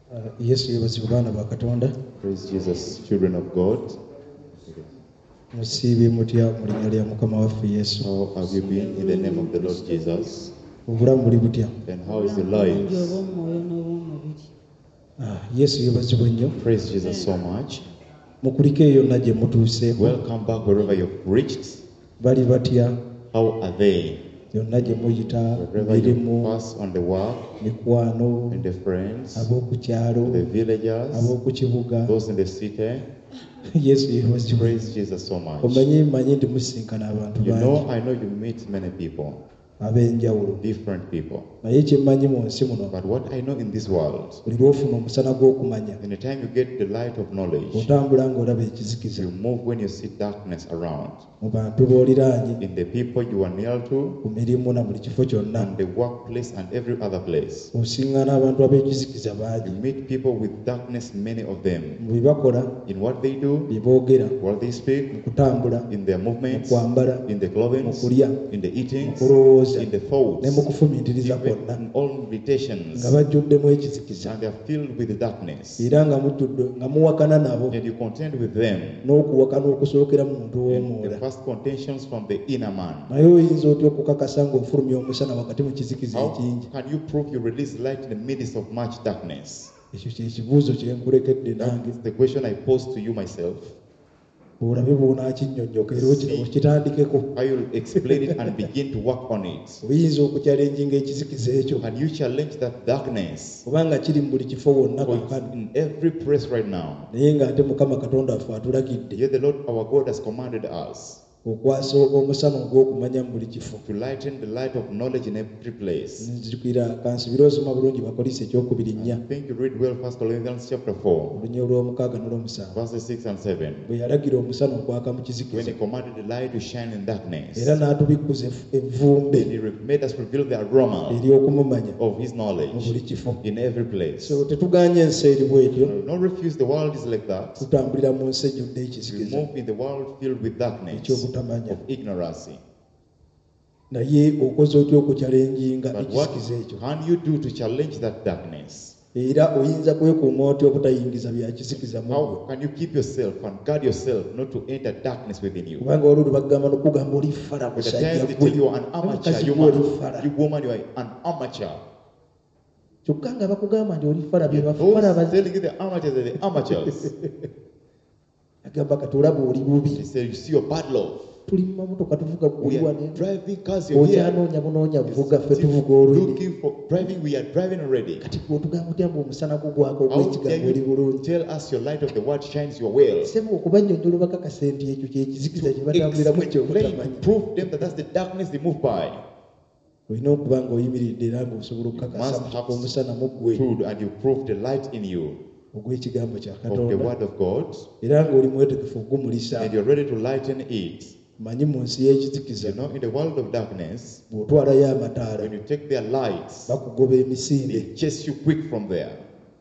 Yesu yebazibwe baana ba Katonda. Praise Jesus, children of God. Musiibe mutya mu linnya lya Mukama waffe Yesu. How have you been in the name of the Lord Jesus? Obulamu buli butya? And how is your life? Yesu yebazibwe nnyo. Praise Jesus so much. Mukulike yonna gye mutuuseeko. Welcome back wherever you've reached. Bali batya? How are they? Yonna gye muyita, Wherever you mirimu, pass on the work, mikwano, and the friends, ab'oku kyalo, the villagers, ab'oku kibuga. those in the city. Yesu yebazibwe. Praise Jesus so much. Omanyi nti musisinkana abantu You know, bangi I know you meet many people, ab'enjawulo. different people. Naye kye mmanyi mu nsi muno, But what I know in this world, buli lw'ofuna omusana gw'okumanya, in the time you get the light of knowledge, otambula ng'olaba ekizikiza you move when you see darkness around. mu bantu b'oliraanye, In the people you are near to, ku mirimu na buli kifo kyonna. on the workplace and every other place. Osiŋŋaana abantu ab'ekizikiza You bangi meet people with darkness, many of them. mu bye bakola, In what they do, bye boogera, what they mu speak, kutambula, in their mu movements, kwambala, in the mu clothing, kulya, in the mu eating, kulowooza, in the ne mu thoughts, kufumiitiriza even kwonna, in all meditations, nga bajjuddemu ekizikiza, and they are filled with darkness. era nga muwakana nabo, And you contend with them n'okuwakana okusookera mu muntu in w'omwola. the first contentions from the inner man. Naye oyinza otya okukakasa ng'ofulumya omusana wakati mu kizikiza How ekingi? can you prove you release light in the midst of much darkness? Ekyo kye kibuuzo kye nkulekedde nange. That's the question I pose to you myself. Olabe bw'onaakinnyonnyoka era okitandikeko. How you'll explain it and begin to work on it. Oyinza okukyalenjinga ekizikiza ekyo Can you challenge that darkness? kubanga kiri mu buli kifo wonna For it's kaakano, in every place right now. naye ng'ate Mukama Katonda waffe atulagidde Yet the Lord our God has commanded us okwasa omusana ogw'okumanya mu buli kifo. to lighten the light of knowledge in every place. Nzijukira kansubire osoma bulungi Bakolisi ekyokubiri nnya, I think you read well 1 Corinthians chapter 4, olunya olw'omukaaga n'olw'omusanvu, verses 6 and 7. bwe yalagira omusana okwaka mu When kizikiza he commanded the light to shine in darkness, era n'atubikkuza evvumbe and he made us reveal the aroma ery'okumumanya of his mu buli knowledge kifo. in every place. So tetuganye ensi eri bwetyo, Don't refuse the world is like that. tutambulira mu nsi ejjudde We ekizikiza move in the world filled with darkness ekyobutamanya. of ignorance. Naye okoze otya okukyalenjinga But what ekizikiza ekyo? can you do to challenge that darkness? Era oyinza kwekuuma otya obutayingiza bya kizikiza mu gwe? How can you keep yourself and guard yourself not to enter darkness within you? Kubanga waliwo bagamba n'okugamba oli fala With the musajja times they tell you gwe, are an amateur, omukazi you gwe oli man, fala. you woman, you are an amateur. Kyokka nga bakugamba nti oli fala be Those bafala telling you the amateurs are the amateurs. agamba kati olaba oli bubi. They say you see your bad love. Tuli mu mamotoka tuvuga We guli are wano, driving cars you're here. okyanoonya bunoonya vuga, ffe tuvuga olwiri. Looking for driving, we are driving already. Kati bw'otugamba otya mbu omusana gugwako How ogw'ekigambo dare oli you bulungi? tell us your light of the word shines your well? Sebo okubannyonnyola bakakasa nti ekyo kye kizikiza kye batambuliramu Explain, to ekyobutamanya. prove them that that's the darkness they move by. Olina okuba nga oyimiridde era ng'osobola okukakasa Must have omusana mu ggwe truth, and you prove the light in you ogw'ekigambo kya of the Katonda, word of God, era ng'oli mwetegefu ogumulisa. and you're ready to lighten it. Manyi mu nsi y'ekizikiza You know, in the world of darkness, bw'otwalayo amataala when you take their lights, bakugoba emisinde. they chase you quick from there.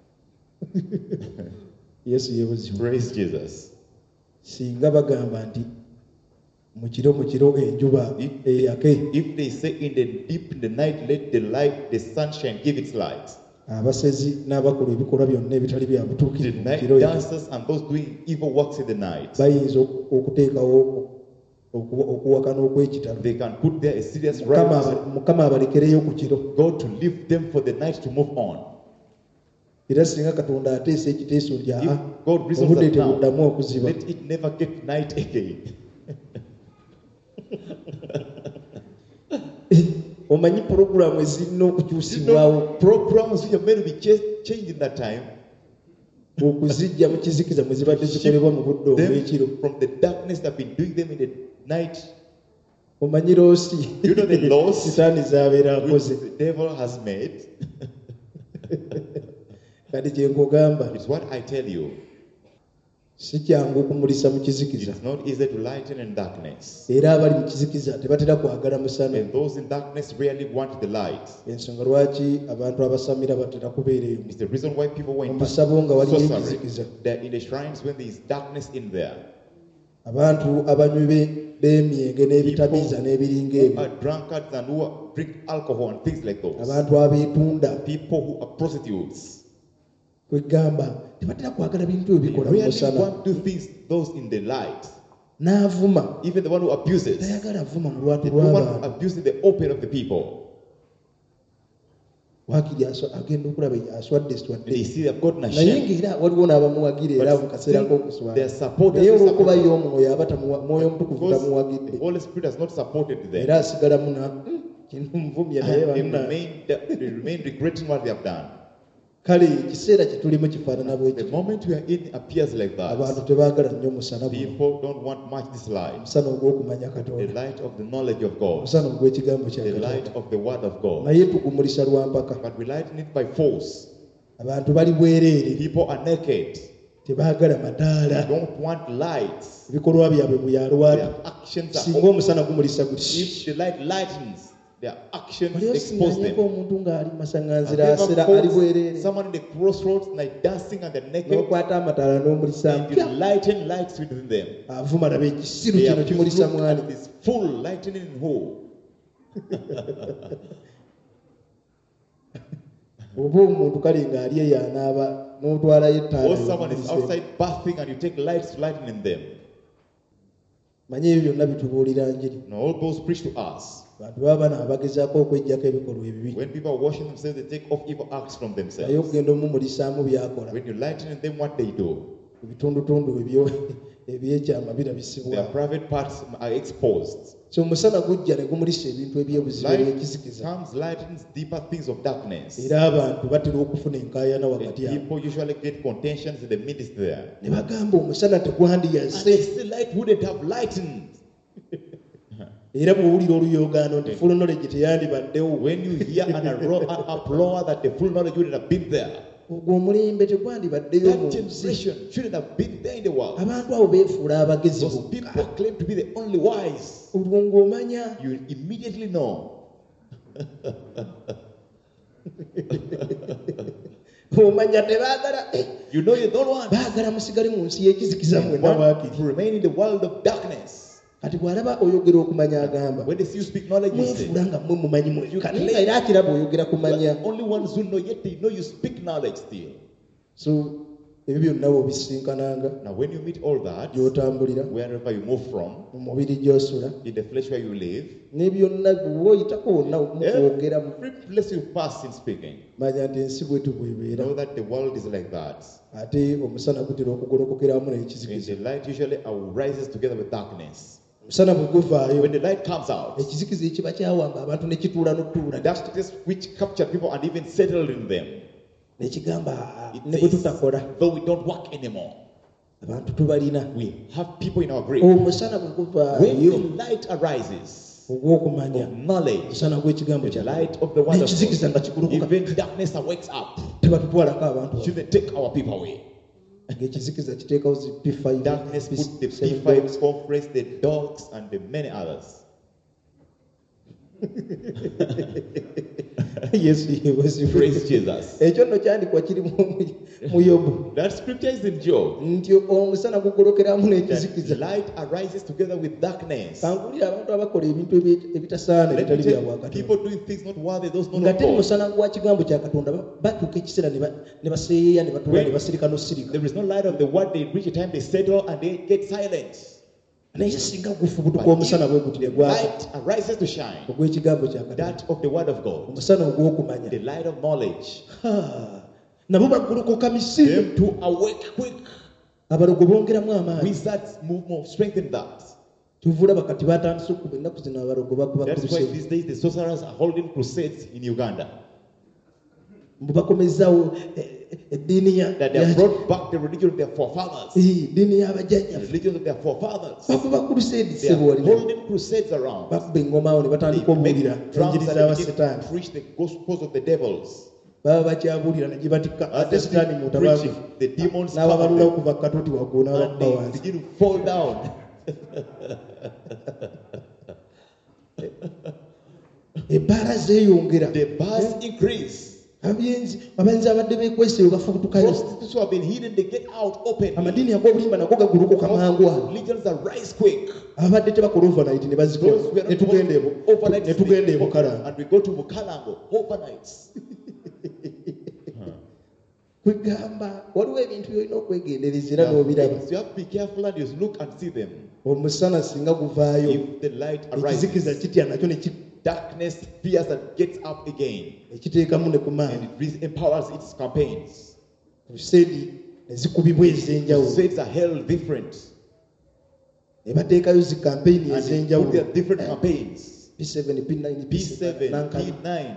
Yesu yeebazibwe. Praise Jesus. Singa bagamba nti mu kiro enjuba eyake, If they say in the night, let the light, the sunshine give its light. abasezi n'abakola ebikolwa byonna ebitali bya The butuukirivu mu night kiro ekyo dancers and those doing evil works in the night, bayinza okuteekawo okuwakana okw'ekitalo. they can put there a serious Mukama right. Mukama abalekereyo ku kiro. God to leave them for the night to move on. Era singa Katonda ateesa ekiteeso nti If God resolves obudde that now, tebuddamu okuziba, let it never get night again. omanyi pulogulaamu ezirina You okukyusibwawo know, programs which are meant to be changed in that time, okuzijja mu kizikiza mwe zibadde zikolebwa mu budde obw'ekiro. them from the darkness that have been doing them in the night, Omanyi loosi You know the laws sitaani z'abeera akoze. which the devil has made. Kati kye nkugamba, It's what I tell you. si kyangu okumulisa mu kizikiza, It's not easy to lighten in darkness. era abali mu kizikiza tebatera kwagala musana. And those in darkness really want the light. Ensonga lwaki abantu abasamira batera kubeera eyo It's the reason why people were mu in masabo nga waliyo sorcery. ekizikiza. They're in the shrines when there is darkness in there. Abantu abanywi b'emyenge n'ebitabiiza n'ebiringa Who ebyo, are drunkards and who drink alcohol and things like those. abantu abeetunda, People who are prostitutes. kwegamba tebatera kwagala bintu They ebikola mu really musana. want to do things, those in the light. N'avuma Even the one who abuses. tayagala avuma mu lwatu The one who lw'abantu. abuses the open of the people. Waakiri agenda okulaba aswadde And swadde. they see they've gotten Naye ashamed. ng'era waliwo n'abamuwagira era mu But kaseera still, k'okuswala. their supporters Naye are olw'okuba supporting. ye omwoyo aba mwoyo omutukuvu Because the tamuwagidde. Holy Spirit has not supported them. Era asigalamu kino nvumya naye And banna. they remain regretting what they have done. Kale ekiseera kye tulimu kifaanana bwe The kityo. moment we are in appears like Abantu that. tebaagala nnyo musana guno. People don't want much this light. Omusana ogw'okumanya The Katonda. light of the knowledge of God. Omusana ogw'ekigambo kya The Katonda. light of the word of God. Naye tugumulisa lwa mpaka. But we lighten it by force. Abantu bali bwereere. People are naked. Tebaagala They mataala. don't want lights. Ebikolwa byabwe buyalwatu. Their actions are Singa omusana gumulisa gutya. if the light lightens, their actions Wali expose osiŋŋaanyeko them. omuntu ng'ali Have masaŋŋanzira you ever asera caught ali bwereere. someone in the crossroads like dancing and they're naked N'okwata amataala n'omulisa and you lighten lights within them? avuma laba ekisiru They kino have kimulisa looked mwani. at this full lightning whole. Oba omuntu kale ng'ali eyo anaaba n'otwalayo ettaala Or someone is y'omulisa. outside bathing and you take lights to lighten in them. Manye ebyo byonna bitubuulira njiri. Now all those preach to us. Abantu baba bano abagezaako okweggyako ebikolwa ebibi. When people are washing themselves, they take off evil acts from Naye themselves. okugenda omumulisaamu byakola. When you lighten in them, what they do, Ebitundutundu ebyekyama their birabisibwa. private parts are exposed. So omusana gujja ne gumulisa ebintu ebyebuzibu Light ebyekizikiza. comes, lightens deeper things of darkness. Era abantu batera okufuna enkaayana And wakati awo. people usually get contentions in the midst there. Ne bagamba omusana And tegwandiyazze. the light wouldn't have lightened. Era bw'owulira oluyogaano nti full knowledge teyandibaddewo. When you hear an uproar that the full knowledge wouldn't have been there, Ogwo omulembe tegwandibaddeyo mu that nsi. generation shouldn't have been there in the world. Abantu abo beefuula abagezi Those bokka. people claim to be the only wise. Olwo ng'omanya You immediately know. omanya tebaagala You know you don't want. baagala musigale mu nsi y'ekizikiza You mwenna want waakiri. to remain in the world of darkness. Kati bw'alaba oyogera okumanya agamba When they see you speak knowledge, you say, mwefuula nga mmwe mumanyi mwekka naye nga era akiraba oyogera "You kumanya. are the only ones who know, yet they know you speak knowledge still." So ebyo byonna bw'obisinkananga Now, when you meet all that, gy'otambulira wherever you move from, mu mubiri gy'osula in the flesh where you live, ne byonna bw'oyitako wonna mukwogera every place you pass in speaking, manya nti ensi bwetu bw'ebeera. know that the world is like that. Ate omusana gutera okugolokokera wamu And n'ekizikiza. the light usually arises together with darkness. Omusana bwe guvaayo When the light comes out, ekizikiza ekiba kyawamba abantu ne kituula n'otuula darkness which captured people and even settled in them, nekigamba it ne bwe says, tutakola though we don't work anymore, abantu tubalina. we have people in our grave. Omusana bwe When the guvaayo light arises ogw'okumanya of knowledge, omusana gw'ekigambo the kya light of the word of n'ekizikiza nga God, kigulukuka even darkness wakes up. tebatutwalako abantu Should they take our people away? ng'ekizikiza kiteekawo zi P5 Darkness put the seven P5 dogs. conference, the dogs, and the many others. Yesu yeebazibwe. Praise Jesus. Ekyo nno kyandikwa kiri mu Yobu That scripture is in Job. nti omusana gugolokeramu That n'ekizikiza. light arises together with darkness. Kankulira abantu abakola ebintu ebitasaana Let me ebitali bya tell you, bwakatonda. people doing things not worthy, those not Nga of teri God. musana gwa kigambo kya Katonda batuuka ekiseera ne baseeyeeya ne batuula ne basirika n'osirika. There is no light of the word, they reach a time they settle and they get silent. Naye singa gufubutuka But omusana bwe guti ne gwaka light arises to shine, ogw'ekigambo kya Katonda. that of the word of God, Omusana ogw'okumanya. the light of knowledge, Nabo bagolokoka misiri. them to awake quick. Abalogo bongeramu amaanyi. Wizards move more, strengthen that. Tuvula bakati batandise okuba ennaku zino abalogo bakuba That's why crusade. these days the sorcerers are holding crusades in Uganda. Mbu bakomezzaawo eddiini That they have brought back the religion of their forefathers. eddiini The y'abajjajjaffe. religion of their forefathers. Bakuba crusade They are sebo wali. holding crusades around. Bakuba engoma awo ne They batandika obuulira make drums enjiri and they begin z'abasetaani. to preach the gospels of the devils. Baba bakyabuulira ne gye batikka As ate they setaani keep mutabaavu. preaching, the demons come N'ababalulawo up kuva ku katooti waggulu and n'abakkuba they wansi. begin to fall down. Ebbaala zeeyongera. The bars increase. Abayenzi abadde beekwese bwe bafubutukayo. Prostitutes who have been hidden, they get out open. Amadiini ag'obulimba nago gagulukuka mangu ago. Religions that rise quick. Abadde tebakola overnight ne bazikola. Those who are Ne tugenda ebo. overnight Ne tugenda sleep. e Bukalango. And we go to Bukalango overnights. kwegamba waliwo ebintu byolina okwegendereza era There are n'obiraba. things you have to be careful and you look and see them. Omusana singa guvaayo If the light ekizikiza arises, kitya nakyo ne darkness fears and gets up again, ekiteekamu ne ku and maanyi it empowers its campaigns. crusade ne zikubibwa ez'enjawulo Crusades are held different, ne bateekayo zi kampeyini and they put ez'enjawulo their different campaigns. P7 P9 P7, nankani. P9,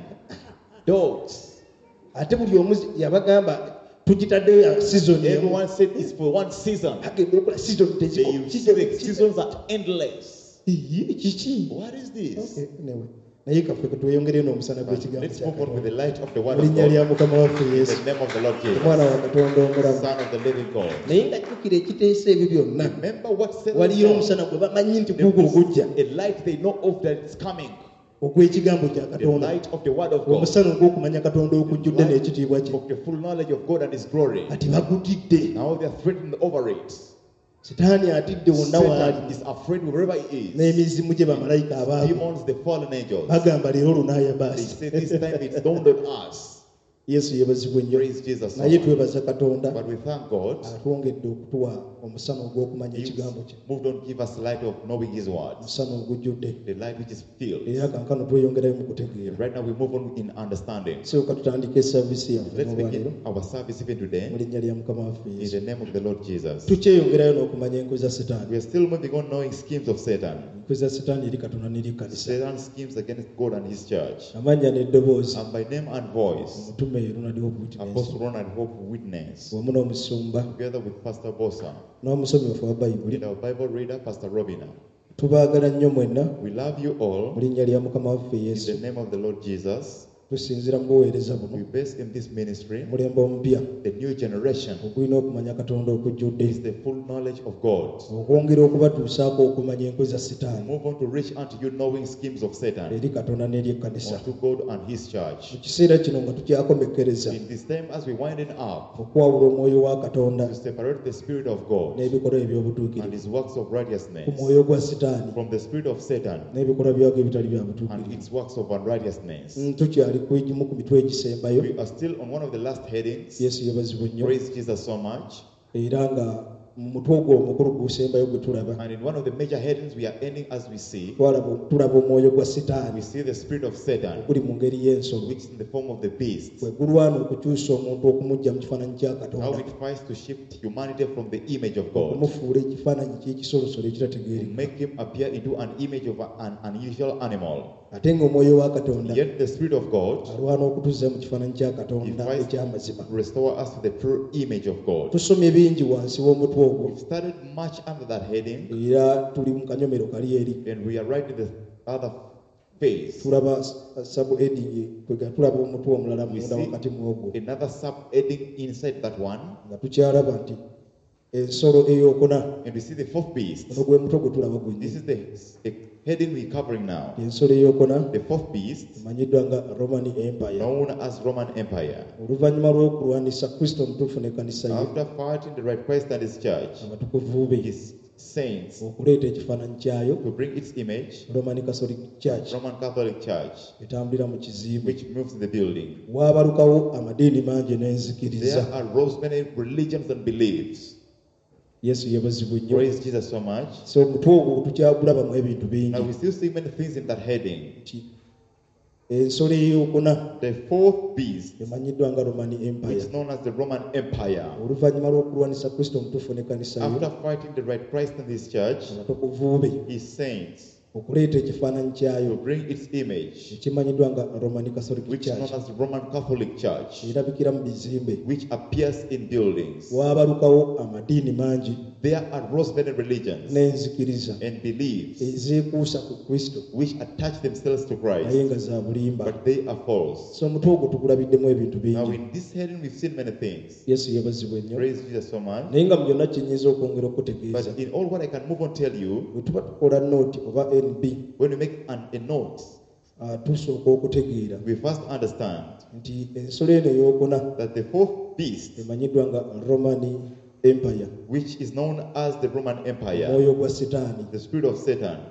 dogs. ate buli omu yabagamba tugitaddeyo ya season emu Everyone said it's for one season. agenda okola season You see the seasons are endless. kiki What is this? Okay, anyway. Naye kaffe ketweyongereyo n'omusana gw'ekigambo Let's kya move on with the Katonda light of the word mu of linnya lya God. mukama waffe In yesu the name of the Lord omwana Jesus, wa katonda omulamu. Son of the living God. naye nga jjukira ekiteesa ebyo byonna Remember what said waliyo omusana gwe bamanyi nti guugwo ogujja a light they know of that it's coming. ogw'ekigambo kya The katonda light of the word of God. omusana ogw'okumanya katonda okujjudde n'ekitiibwa kye Of the full knowledge of God and His glory. ati bagutidde. Now they are threatened over it. sitaani atidde wonna waali Satan is afraid wherever he is. n'emizimu gye bamalayika abaavu Demons, the fallen angels. bagamba leero lunaaya They baasi. say this time it's dawned on us. yesu yeebazibwe nnyo. Praise Jesus. naye twebaza katonda But we thank God. atwongedde okutuwa omusana ogw'okumanya He ekigambo kye, moved on to give us light of knowing His words. omusana ogujjudde. The light which is filled. era kankano tweyongerayo mu kutegeera. Right now we move on in understanding. sooka tutandika esavisi yaffe Let's n'olwaleero begin our service even mu today linnya lya mukama waffe in yesu. the name of the Lord Jesus. tukyeyongerayo n'okumanya enkwe za setaani. We are still moving on knowing schemes of Satan. enkwe za setaani eri katonda n'eri kkanisa. Satan's schemes against God and His church. amannya n'eddoboozi And by name and voice, omutume Ronald Hope Witness Apostle Ronald Hope Witness, wamu n'omusumba together with Pastor Bosa n'omusomi waffe wa bayibuli. and our Bible reader, Pastor Robina. tubaagala nnyo mwenna We love you all mu linnya lya mukama waffe in yesu. the name of the Lord Jesus. tusinzira mu buweereza buno We base in this ministry omulembe omupya the new generation ogulina okumanya katonda okujjudde, is the full knowledge of God. okwongera okubatuusaako okumanya enkwe za setaani Move on to reach unto you knowing schemes of Satan eri katonda n'eri ekkanisa. unto God and His church. mu kiseera kino nga tukyakomekkereza In this time, as we winding up okwawula omwoyo wa katonda to separate the Spirit of God n'ebikolwa and eby'obutuukirivu His works of ku righteousness mwoyo gwa setaani from the Spirit of Satan n'ebikolwa byako ebitali bya and butuukirivu. its works of unrighteousness. tukyali ku egimu ku mitwe egisembayo. We are still on one of the last headings. yesu yeebazibwe nnyo. Praise Jesus so much. era nga mu mutwe ogwo omukulu gusembayo gwe tulaba And in one of the major headings we are ending as we see, tulaba omwoyo gwa we setaani see the spirit of Satan, oguli mu ngeri y'ensolo, which is in the form of the beast. bwe gulwana okukyusa omuntu okumujja mu kifaananyi kya How katonda, it tries to shift humanity from the image of God, okumufuula ekifaananyi ky'ekisolosolo to ekitategeereka. make him appear into an image of an unusual animal. ate ng'omwoyo wa katonda Yet the spirit of God alwana okutuzza mu kifaananyi kya katonda tries eky'amazima. to restore us to the true image of God. tusomye bingi wansi w'omutwe ogwo We've studied much under that heading, era tuli mu kanyomero kali eri. and we are right in the other phase. tulaba sabu edingi tulaba omutwe omulala We munda see wakati mwogwo another sub-heading inside that one, nga tukyalaba nti ensolo eyokuna. and we see the fourth beast. guno gwe mutwe gwe tulaba gwennyini. This is the heading we're covering now. ensolo eyokuna The fourth beast, emanyiddwa nga roman empire. known as Roman Empire. oluvannyuma lw'okulwanisa kristo omutuufu n'ekkanisa ye, After fighting the right Christ and His church, abatukuvu be, His saints, okuleeta ekifaananyi kyayo, to bring its image, roman catholic church Roman Catholic Church, etambulira mu kizibu, which moves in the building. waabalukawo amadiini mangi n'enzikiriza. There arose many religions and beliefs. yesu yeebazibwe nnyo. Praise Jesus so much. so omutwe ogwo tukyagulabamu ebintu Now bingi. we still see many things in that heading. Nti ensolo eyokuna The fourth beast, emanyiddwa nga roman which empire, is known as the Roman Empire. oluvannyuma lw'okulwanisa kristo omutuufu n'ekkanisa ye, After fighting the right Christ and His church, abatukuvu be, His saints, okuleeta ekifaananyi to kyayo bring its image, ekimanyiddwa nga roman catholic which is known church, as the Roman Catholic Church, erabikira mu bizimbe. which appears in buildings. waabalukawo amadiini mangi There arose many religions n'enzikiriza and beliefs ezeekuusa ku kristo which attach themselves to naye Christ, nga za bulimba. but they are false. so omutwe ogwo tugulabiddemu ebintu Now bingi. in this heading we've seen many things. yesu yeebazibwe nnyo. Praise Jesus so much. naye nga mu byonna kyenyinza okwongera okutegeeza, But in all what I can move on tell you, bwe tuba tukola nooti oba nb, when we make a note, tusooka okutegeera we first understand nti ensolo eno eyokuna that the fourth beast, emanyiddwa nga roman empire, which is known as the Roman Empire, omwoyo gwa setaani, the spirit of Satan,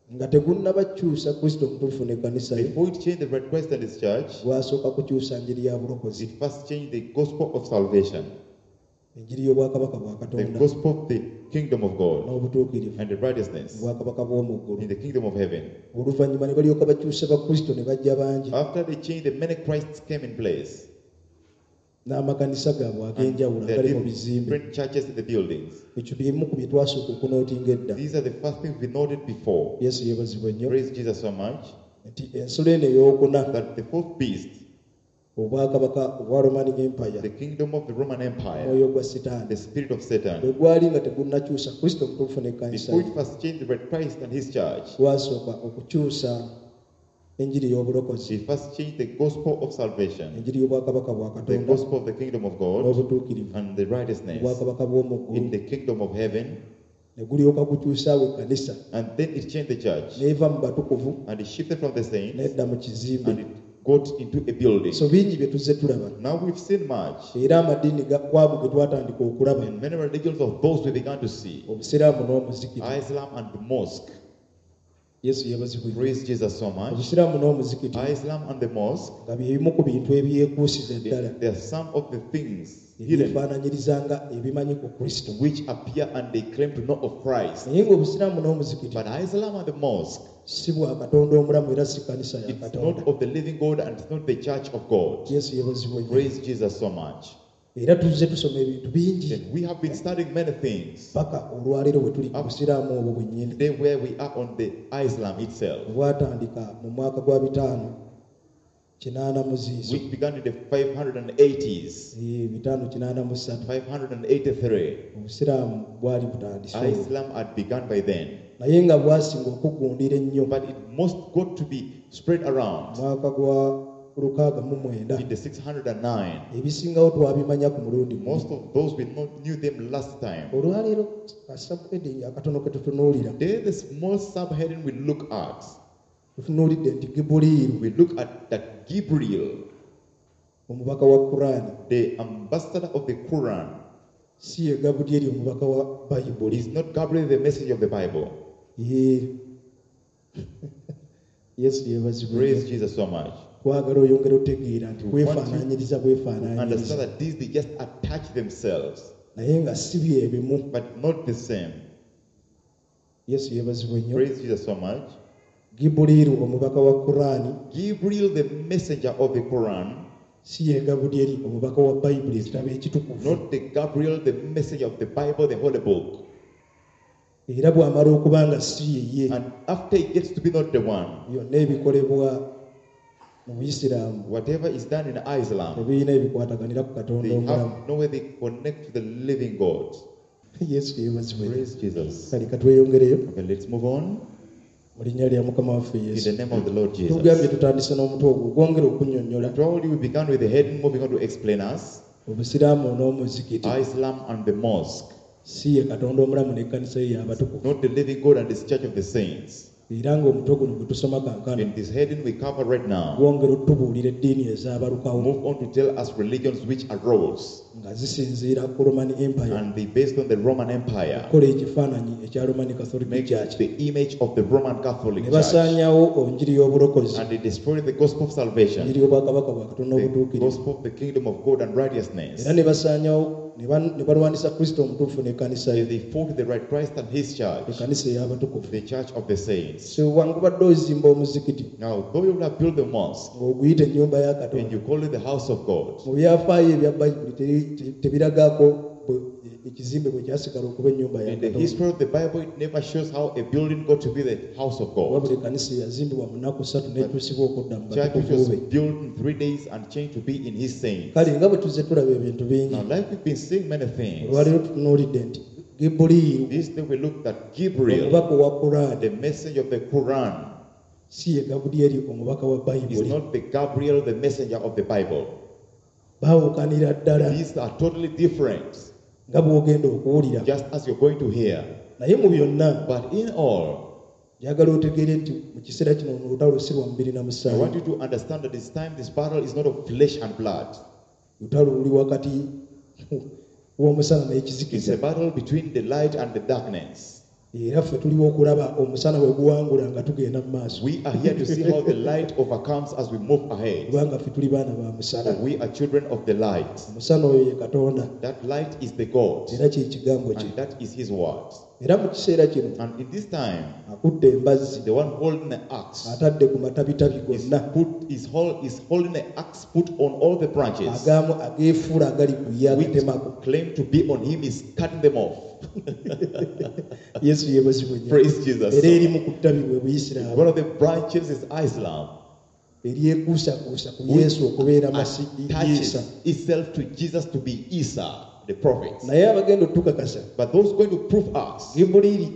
nga tegunnabakyusa Kristo omutuufu n'ekkanisa ye, Before it changed the right Christ and his church, gwasooka kukyusa njiri ya bulokozi, it first changed the gospel of salvation, enjiri y'obwakabaka bwa the Katonda gospel of the kingdom of God n'obutuukirivu, and the righteousness obwakabaka bw'omu ggulu. in the kingdom of heaven. Oluvannyuma ne balyoka bakyusa bakristo ne bajja bangi, After they changed, the many Christs came in place. n'amakanisa gaabwe And ag'enjawulo there agali mu are bizimbe. different churches in the buildings. Ekyo bimu ku bye twasooka okunootinga edda. These are the first things we noted before. Yesu yeebazibwe nnyo Praise Jesus so much nti ensolo eno ey'okuna, that the fourth beast, obwakabaka obwa Roman Empire, the kingdom of the Roman Empire, omwoyo gwa Sitaani, the spirit of bwe Satan, gwali nga tegunnakyusa Kristo omutuufu n'ekkanisa before ye, it first changed the right Christ and his church, gwasooka okukyusa enjiri y'obulokozi, he first changed the gospel of salvation, enjiri y'obwakabaka bwa the Katonda gospel of the kingdom of God n'obutuukirivu, and the righteousness obwakabaka bw'omu in ggulu, the kingdom of heaven. ne gulyoka gukyusaawo ekkanisa, And then it changed the church n'eva mu batukuvu and it shifted from the saints n'edda mu kizimbe. and it got into a building. So bingi bye tuzze tulaba, Now we've seen much era amadiini kwago ge twatandika okulaba, in many religions of those we began to see, obusiraamu n'omuzikiti. Islam and the mosque. Yesu yeebazibwe. Praise Jesus so much. Obusiraamu n'omuzikiti Islam and the mosque, nga bye bimu ku bintu ebyekuusiza ddala they are some of the things hidden ebyefaananyiriza nga ebimanyi ku Kristo. which appear and they claim to know of Christ. Naye ng'obusiraamu n'omuzikiti But Islam and the mosque, si bwa Katonda omulamu era si kkanisa ya it's Katonda. not of the living God and it's not the church of God. Yesu yeebazibwe nnyo. Praise Jesus so much. Era tuzze tusoma ebintu bingi Then we have been studying many things. paka olwaleero bwe tuli ku busiraamu obwo bwennyini, Today where we are on the Islam itself, bwatandika mu mwaka gwa 580 mu ziizo, which began in the 580s, 583 583. obusiraamu bwali butandise, Islam had begun by then. naye nga bwasinga okugundira ennyo But it most got to be spread around mwaka gwa 609. in the 609. Ebisingawo twabimanya ku mulundi gumu. Most of those we knew them last time. Olwaleero kasabwedi akatono ke tutunuulira, There the small subheading we look at. tutunuulidde nti Gibuliiru, We look at that Gabriel, omubaka wa Kuraani, the ambassador of the Quran, si ye Gabudyeri omubaka wa Bayibuli. is not Gabriel the messenger of the Bible. Ye Yesu yeebazibwe. Praise Jesus so much. Twagala oyongera otegeera nti We want kwefaanaanyiriza Understand bwefaanaanyiriza, that these they just attach themselves, naye nga si bye bimu. but not the same. Yesu yeebazibwe nnyo. Praise Jesus so much. Gibuliiru omubaka wa Kuraani Gabriel the messenger of the Quran, si ye Gabudyeri omubaka wa Bayibuli, ekitabo ekitukuvu. not the Gabriel the messenger of the Bible, the Holy Book. Era bw'amala okuba nga si ye ye, And after it gets to be not the one, byonna ebikolebwa mu Buyisiraamu whatever is done in Islam, tebirina ebikwataganira ku Katonda they omulamu. have no way they connect to the living God. Yesu yeebazibwe. Praise Jesus. Kale katweyongereyo Okay, let's move on. mu linnya lya Mukama waffe In Yesu. the name of the Lord Tugambye Jesus. tutandise n'omutwe ogwo gwongera okunnyonnyola Probably we began with the heading, moving on to explain us obusiraamu n'omuzikiti Islam and the mosque, si ye Katonda omulamu n'ekkanisa ye y'abatukuvu. not the living God and this church of the saints. Era ng'omutwe guno gwe tusoma kankana In this heading we cover right now, gwongera otubuulira eddiini ezaabalukawo move on to tell us religions which arose nga zisinziira ku Roman Empire, and they based on the Roman Empire, kola ekifaananyi ekya Roman Catholic make Church, the image of the Roman Catholic ne Church, basaanyawo enjiri y'obulokozi, and they destroyed the gospel of salvation, enjiri y'obwakabaka bwa Katonda the obutuukirivu, gospel of the kingdom of God and righteousness. era ne basaanyawo ne balwanisa Kristo omutuufu n'ekkanisa ye, They fought the right Christ and his church, ekkanisa ey'abatukuvu. the church of the saints. So wangubadde ozimba omuzikiti Now, though you have built the mosque ng'oguyita ennyumba ya and Katonda, you call it the house of God, mu byafaayo ebya Bayibuli tebiragaako ekizimbe bwe kyasigala okuba ennyumba ya in the Katonda. history of the Bible, it never shows how a building got to be the house of God. Wabula ekkanisa yazimbibwa mu nnaku 3 n'etuusibwa okudda mu Church which batukuvu was be. built in 3 days and changed to be in his saints. Kale nga bwe tuzze tulaba ebintu bingi, Now, like we've been seeing many things, olwaleero tutunuulidde nti Gibuliiru this day we looked at Gabriel, omubaka wa Kuraani the message of the Quran, si ye Gabudyeri omubaka wa is Bayibuli. not the Gabriel, the messenger of the Bible. Baawukanira ddala These are totally different, nga bw'ogenda okuwulira. just as you're going to hear. Naye mu byonna But in all, njagala otegeere nti mu kiseera kino olutalo si lwa mubiri na I musaayi. want you to understand that this time, this battle is not of flesh and blood. Lutalo luli wakati w'omusana It's n'ekizikiza. a battle between the light and the darkness. era ffe tuliwo okulaba omusana bwe guwangula nga tugenda mu maaso We are here to see how the light overcomes as we move ahead. kubanga ffe tuli baana ba musana. For we are children of the light. Omusana oyo ye Katonda That light is the God, era kye kigambo kye. and that is His word. Era mu kiseera kino And in this time, akudde embazzi the one holding the axe atadde ku matabitabi is gonna holding the axe put on all the branches, agaamu ageefuula agali ku ye which agatemako. claim to be on him is cutting them off. Yesu yeebazibwe nnyo. Praise Jesus. Era erimu ku ttabi bwe Buyisiraamu One of the branches is Islam. eryekuusakuusa ku Yesu okubeera Attaches Isa. itself to Jesus to be Isa, the prophet. Naye abagenda otukakasa But those going to prove us, Gibuliiri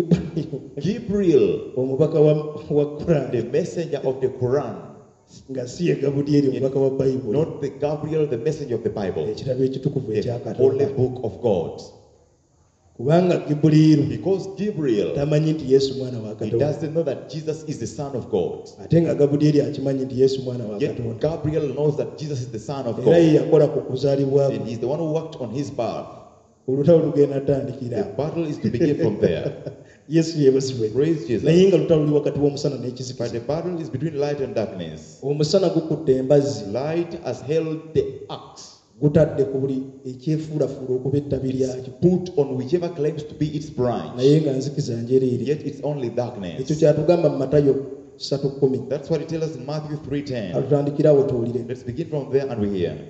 Gabriel, omubaka wa Kurani the messenger of the Quran, nga si ye Gabulyeri omubaka wa Bayibuli, not the Gabriel, the messenger of the Bible, ekirabo ekitukuvu the ekya holy Katonda. book of God. Kubanga Gibuliiru Because Gabriel, tamanyi nti Yesu mwana wa he Katonda, doesn't know that Jesus is the Son of God. ate nga Gabulyeri akimanyi nti Yesu mwana wa Yet Katonda, Gabriel knows that Jesus is the Son of era ye God. yakola ku kuzaalibwa And he's the one who worked on his birth. olutalo lugenda The tandikira. battle is to begin from there. Yesu yeebazibwe. Praise Jesus. Naye nga lutalo luli wakati w'omusana But n'ekizikiza. the battle is between light and darkness. Omusana gukudde embazzi, Light has held the axe, gutadde ku buli ekyefuulafuula okuba ettabi lyakyo, put on whichever claims to be its branch. naye nga nzikiza njereere. Yet it's only Ekyo darkness. kyatugamba mu Matayo 3:10. That's what it tells us in Matthew 3:10. Atutandikirawo tuwulire. Let's begin from there and we hear.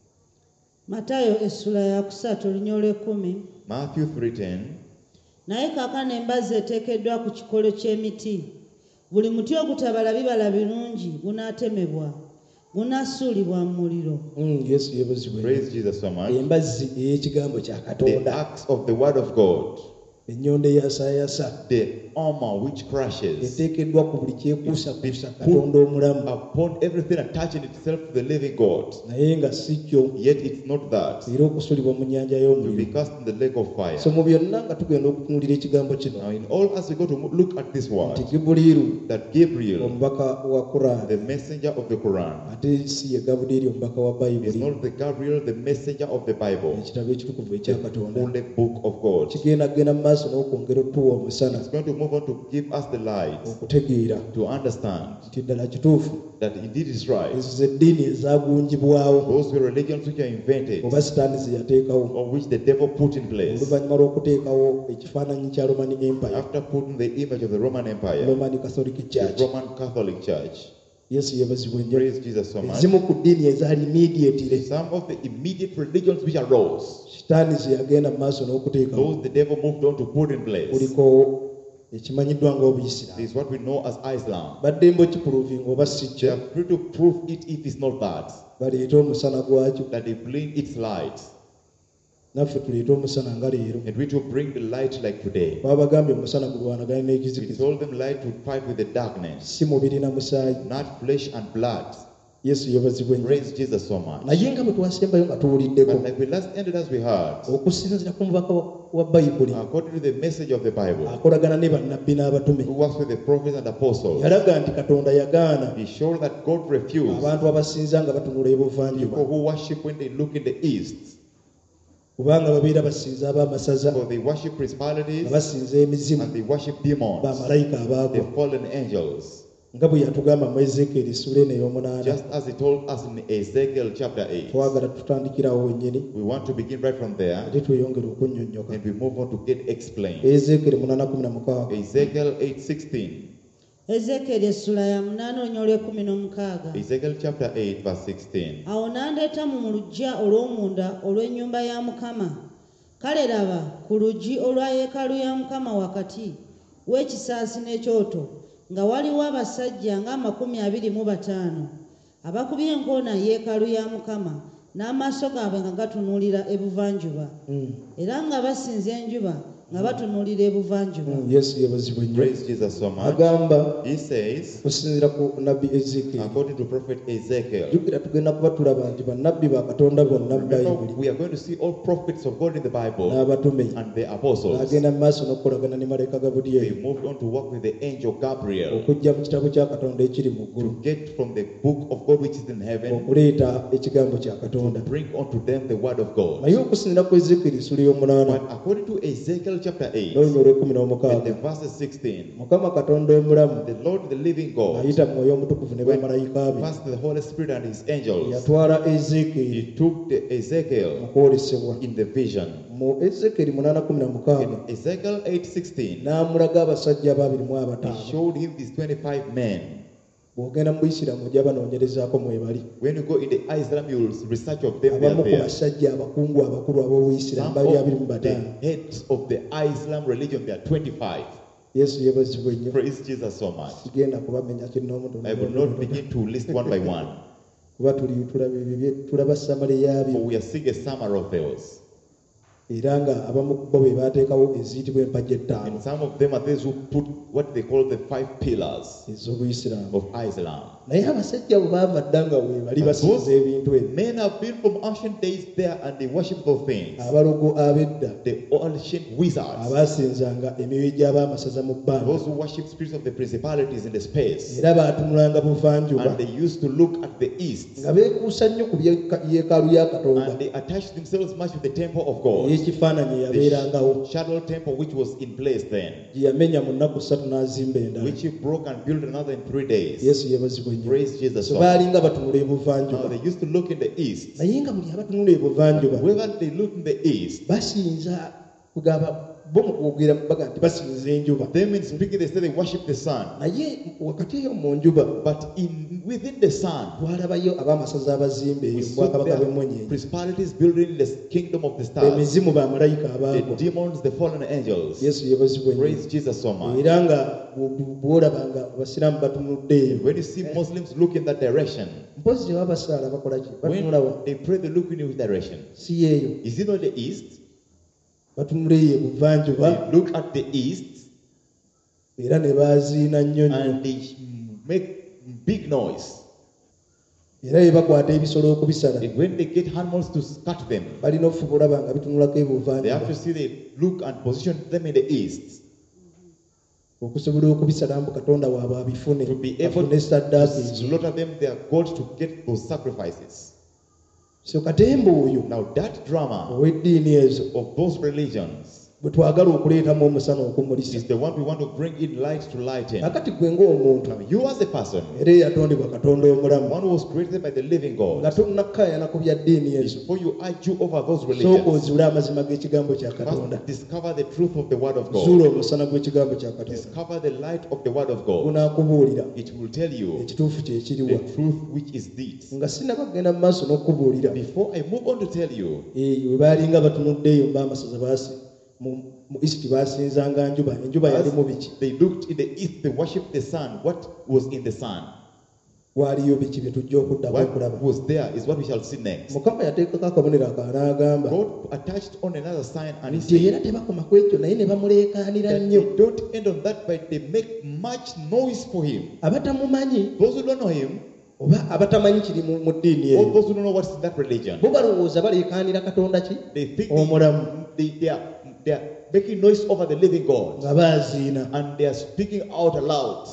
Matayo essula ya 3 olunya olw'ekumi. Matthew 3:10. Naye kaakano embazzi eteekeddwa ku kikolo ky'emiti. Buli muti ogutabala bibala birungi gunaatemebwa, gunaasuulibwa mu muliro. Yesu yeebazibwe. Praise Jesus so much. Embazzi ey'ekigambo kya The Katonda, axe of the word of God, ennyonda eyasaayasa, the armor which crushes, eteekeddwa ku buli kyekuusakuusa Katonda omulamu, upon everything attaching itself to the living God. naye nga si kyo, Yet it's not that. era okusulibwa mu nnyanja To be y'omuliro. cast in the lake of fire. So mu byonna nga tugenda okutunuulira ekigambo kino, Now, in all, as we go to look at this word, nti Gibuliiru that Gabriel, omubaka wa Kurani, the messenger of the Quran, ate si ye Gabulyeri omubaka wa is Bayibuli, not the Gabriel, the messenger of the Bible, ekitabo ekitukuvu ekya the Katonda. holy book of God. Kigenda mu maaso n'okwongera otuwa omusana It's going to move on to give us the light okutegeera to understand nti ddala kituufu that indeed is right. ezo z'eddiini ezaagunjibwawo Those were religions which are invented, oba sitaani ze yateekawo or which the devil put in place oluvannyuma lw'okuteekawo ekifaananyi kya Roman Empire, after putting the image of the Roman Empire, Roman Catholic the Church. Roman Catholic Church. Yesu yeebazibwe nnyo. Praise Jesus so much. Ezimu ku ddiini ezaali immediately Some of the immediate religions which arose, sitaani ze yagenda mu maaso n'okuteekawo, those the devil moved on to put in place. kuliko ekimanyiddwa ng'Obuyisiraamu. This is what we know as Islam. Badde mbokipuluvinga oba si They kyo, are free to prove it if it's not that, baleete omusana gwakyo, that they bring its light, naffe tuleete omusana nga leero. and we to bring the light like today. Babagambye omusana gulwanagana We n'ekizikiza, told them light would fight with the darkness, si mubiri na musaayi. not flesh and blood. Yesu yeebazibwe nnyo. Praise Jesus so much. Naye nga bwe twasembayo nga tuwuliddeko, But like we last ended as we heard, okusinziira ku mubaka wa Bayibuli according to the message of the Bible, akolagana ne bannabbi n'abatume, who works with the prophets and apostles, yalaga nti Katonda yagaana he showed that God refused abantu abasinza nga batunula people ebuvanjuba, who worship when they look in the east, kubanga babeera basinza ab'amasaza, for they worship principalities nga basinza emizimu, and they worship demons, bamalayika the abaagwa, fallen angels. nga bwe yatugamba mu Ezekiel essula eno ey'omunaana. Just as he told us in Ezekiel chapter 8. Twagala tutandikirawo wennyini We want to begin right from there ate tweyongere okunnyonnyoka. and we move on to get explained. Ezekiel 8:16. Ezekiel 8:16. Ezeekeri essula ya 8 olunya olw'ekumi. Ezekiel chapter 8 verse 16. Awo n'andeeta mu luggya olw'omunda olw'ennyumba ya Mukama. Kale laba ku luggi olwa yeekaalu ya Mukama wakati w'ekisaasi n'ekyoto nga waliwo abasajja nga 25 abakubye enkoona yeekaalu ya Mukama, n'amaaso gaabwe nga gatunuulira ebuvanjuba, era nga basinza enjuba nga batunuulira ebuvanjuba. Yesu yeebazibwe nnyo. Praise Jesus so much. Agamba He says, okusinziira ku nabbi Ezekiel, according to prophet Ezekiel, jjukira tugenda kuba tulaba nti bannabbi ba Katonda bonna mu remember, Bayibuli we are going to see all prophets of God in the Bible n'abatume and the apostles. agenda mu maaso n'okukolagana ne malayika They Gabulyeri moved on to work with the angel Gabriel okujja mu kitabo kya Katonda ekiri mu to ggulu, get from the book of God which is in heaven, okuleeta ekigambo kya to Katonda. bring unto them the word of God. Naye okusinziira ku Ezekiel essula ey'omunaana, But according to Ezekiel chapter 8, n'olunya olw'ekumi and the n'omukaaga. verses 16. Mukama Katonda omulamu The Lord, the living God, ayita mu Mwoyo Omutukuvu ne bamalayika be passed the Holy Spirit and his angels. yatwala Ezekieri He took the mu Ezekiel kwolesebwa. in the vision. Mu Ezekieri 8:16 In Ezekiel 8:16, n'amulaga abasajja babiri mu he abataano. showed him these 25 men. Bw'ogenda mu Buyisiraamu ojja banoonyerezaako mwebali. When you go in the Islam, you will research of them. They are Abamu ku there. basajja abakungu abakulu ab'Obuyisiraamu Some bali of 25. the heads of the Islam religion, they are 25. Yesu yeebazibwe nnyo. Praise Jesus so much. Sigenda kubamenya kinoomutono. I will not begin to list one by one, Kuba tulaba Samaliya for byo. we are seeing a summary of those. Era nga abamu ku bo be baateekawo eziyitibwa empagi ettaano And some of them are those who put what they call the 5 pillars ez'Obuyisiraamu. of Islam. Naye abasajja bwe baava dda nga weebali basinza ebintu ebyo. Men have been from ancient days there and they worship those things. Abalogo ab'edda The ancient wizards, abaasinzanga emyoyo gy'abaamasaza mu bbanga those who worship spirits of the principalities in the space, era baatunulanga buvanjuba and they used to look at the east, nga beekuusa nnyo ku yeekaalu ya Katonda and they attached themselves much to the temple of God, ey'ekifaananyi eyabeerangawo the shadow temple which was in place then, gye yamenya mu nnaku 3 n'azimba endala. which he broke and built another in 3 days. Yesu yeebazibwe nnyo. Praise Jesus. So So baalinga batunula now ebuvanjuba they used to look in the east. naye nga buli abatunula ebuvanjuba Wherever they looked in the east, basinza kugamba bo mu kwogera baga nti basinza enjuba them in speaking they say they worship the sun. naye wakati eyo mu njuba But within the sun, twalabayo ab'amasaza abazimba eyo we mu saw bwakabaka there bw'emmonyenyi principalities building in the kingdom of the stars, emizimu bamalayika the abaagwa. demons, the fallen angels. Yesu yeebazibwe nnyo. Praise Jesus so much. Era nga bw'olaba nga abasiraamu batunudde eyo When you see Muslims look in that direction, mpozi abasaala bakola ki batunula wa when they pray, they look in which direction? si yeeyo Is it not the east? batunula eyo ebuvanjuba They look at the east era ne baaziina nnyo nnyo and they make big noise. era bye bakwata ebisolo okubisala And when they get animals to cut them, balina okufuba olaba nga bitunulako they have ebuvanjuba to see they look and position them in the east okusobola okubisala mbu katonda waabwe abifune to be able afune to saddaaka ezo. slaughter them, their God, to get those sacrifices. So katemba oyo Now that drama ow'eddiini ezo of those religions bwe twagala okuleetamu omusana okumulisa is the one we want to bring in light to lighten. akati gwe ng'omuntu Now, you as a person, era eyatondebwa katonda omulamu one who was created by the living nga God, tonnakkaayana ku bya ddiini ezo before you argue over those sooka religions, ozule amazima g'ekigambo kya katonda first discover the truth of the word of zuula God. omusana gw'ekigambo kya katonda Discover the light of the word of God. gunaakubuulira It will tell you ekituufu kye the kiriwa truth which is this. nga sinaba kugenda mu maaso n'okubuulira Before I move on to tell you, we baalinga batunudde eyo mbamasaza mu isiti baasinzanga njuba enjuba yali mu biki they looked in the east, they worshipped the sun. What was in the sun? waaliyo biki bye tujja okuddako okulaba What was there is what we shall see next. mukama yateekako akabonero akaanaagamba God attached on another sign and he nti era said tebakoma ku ekyo naye ne bamuleekaanira that nnyo they don't end on that, but they make much noise for him. abatamumanyi Those who don't know him, oba abatamanyi kiri mu ddiini or eyo those who don't know what's in that religion, bo balowooza baleekaanira katonda ki they think omulamu they are making noise over the living God, nga baaziina and they are speaking out aloud.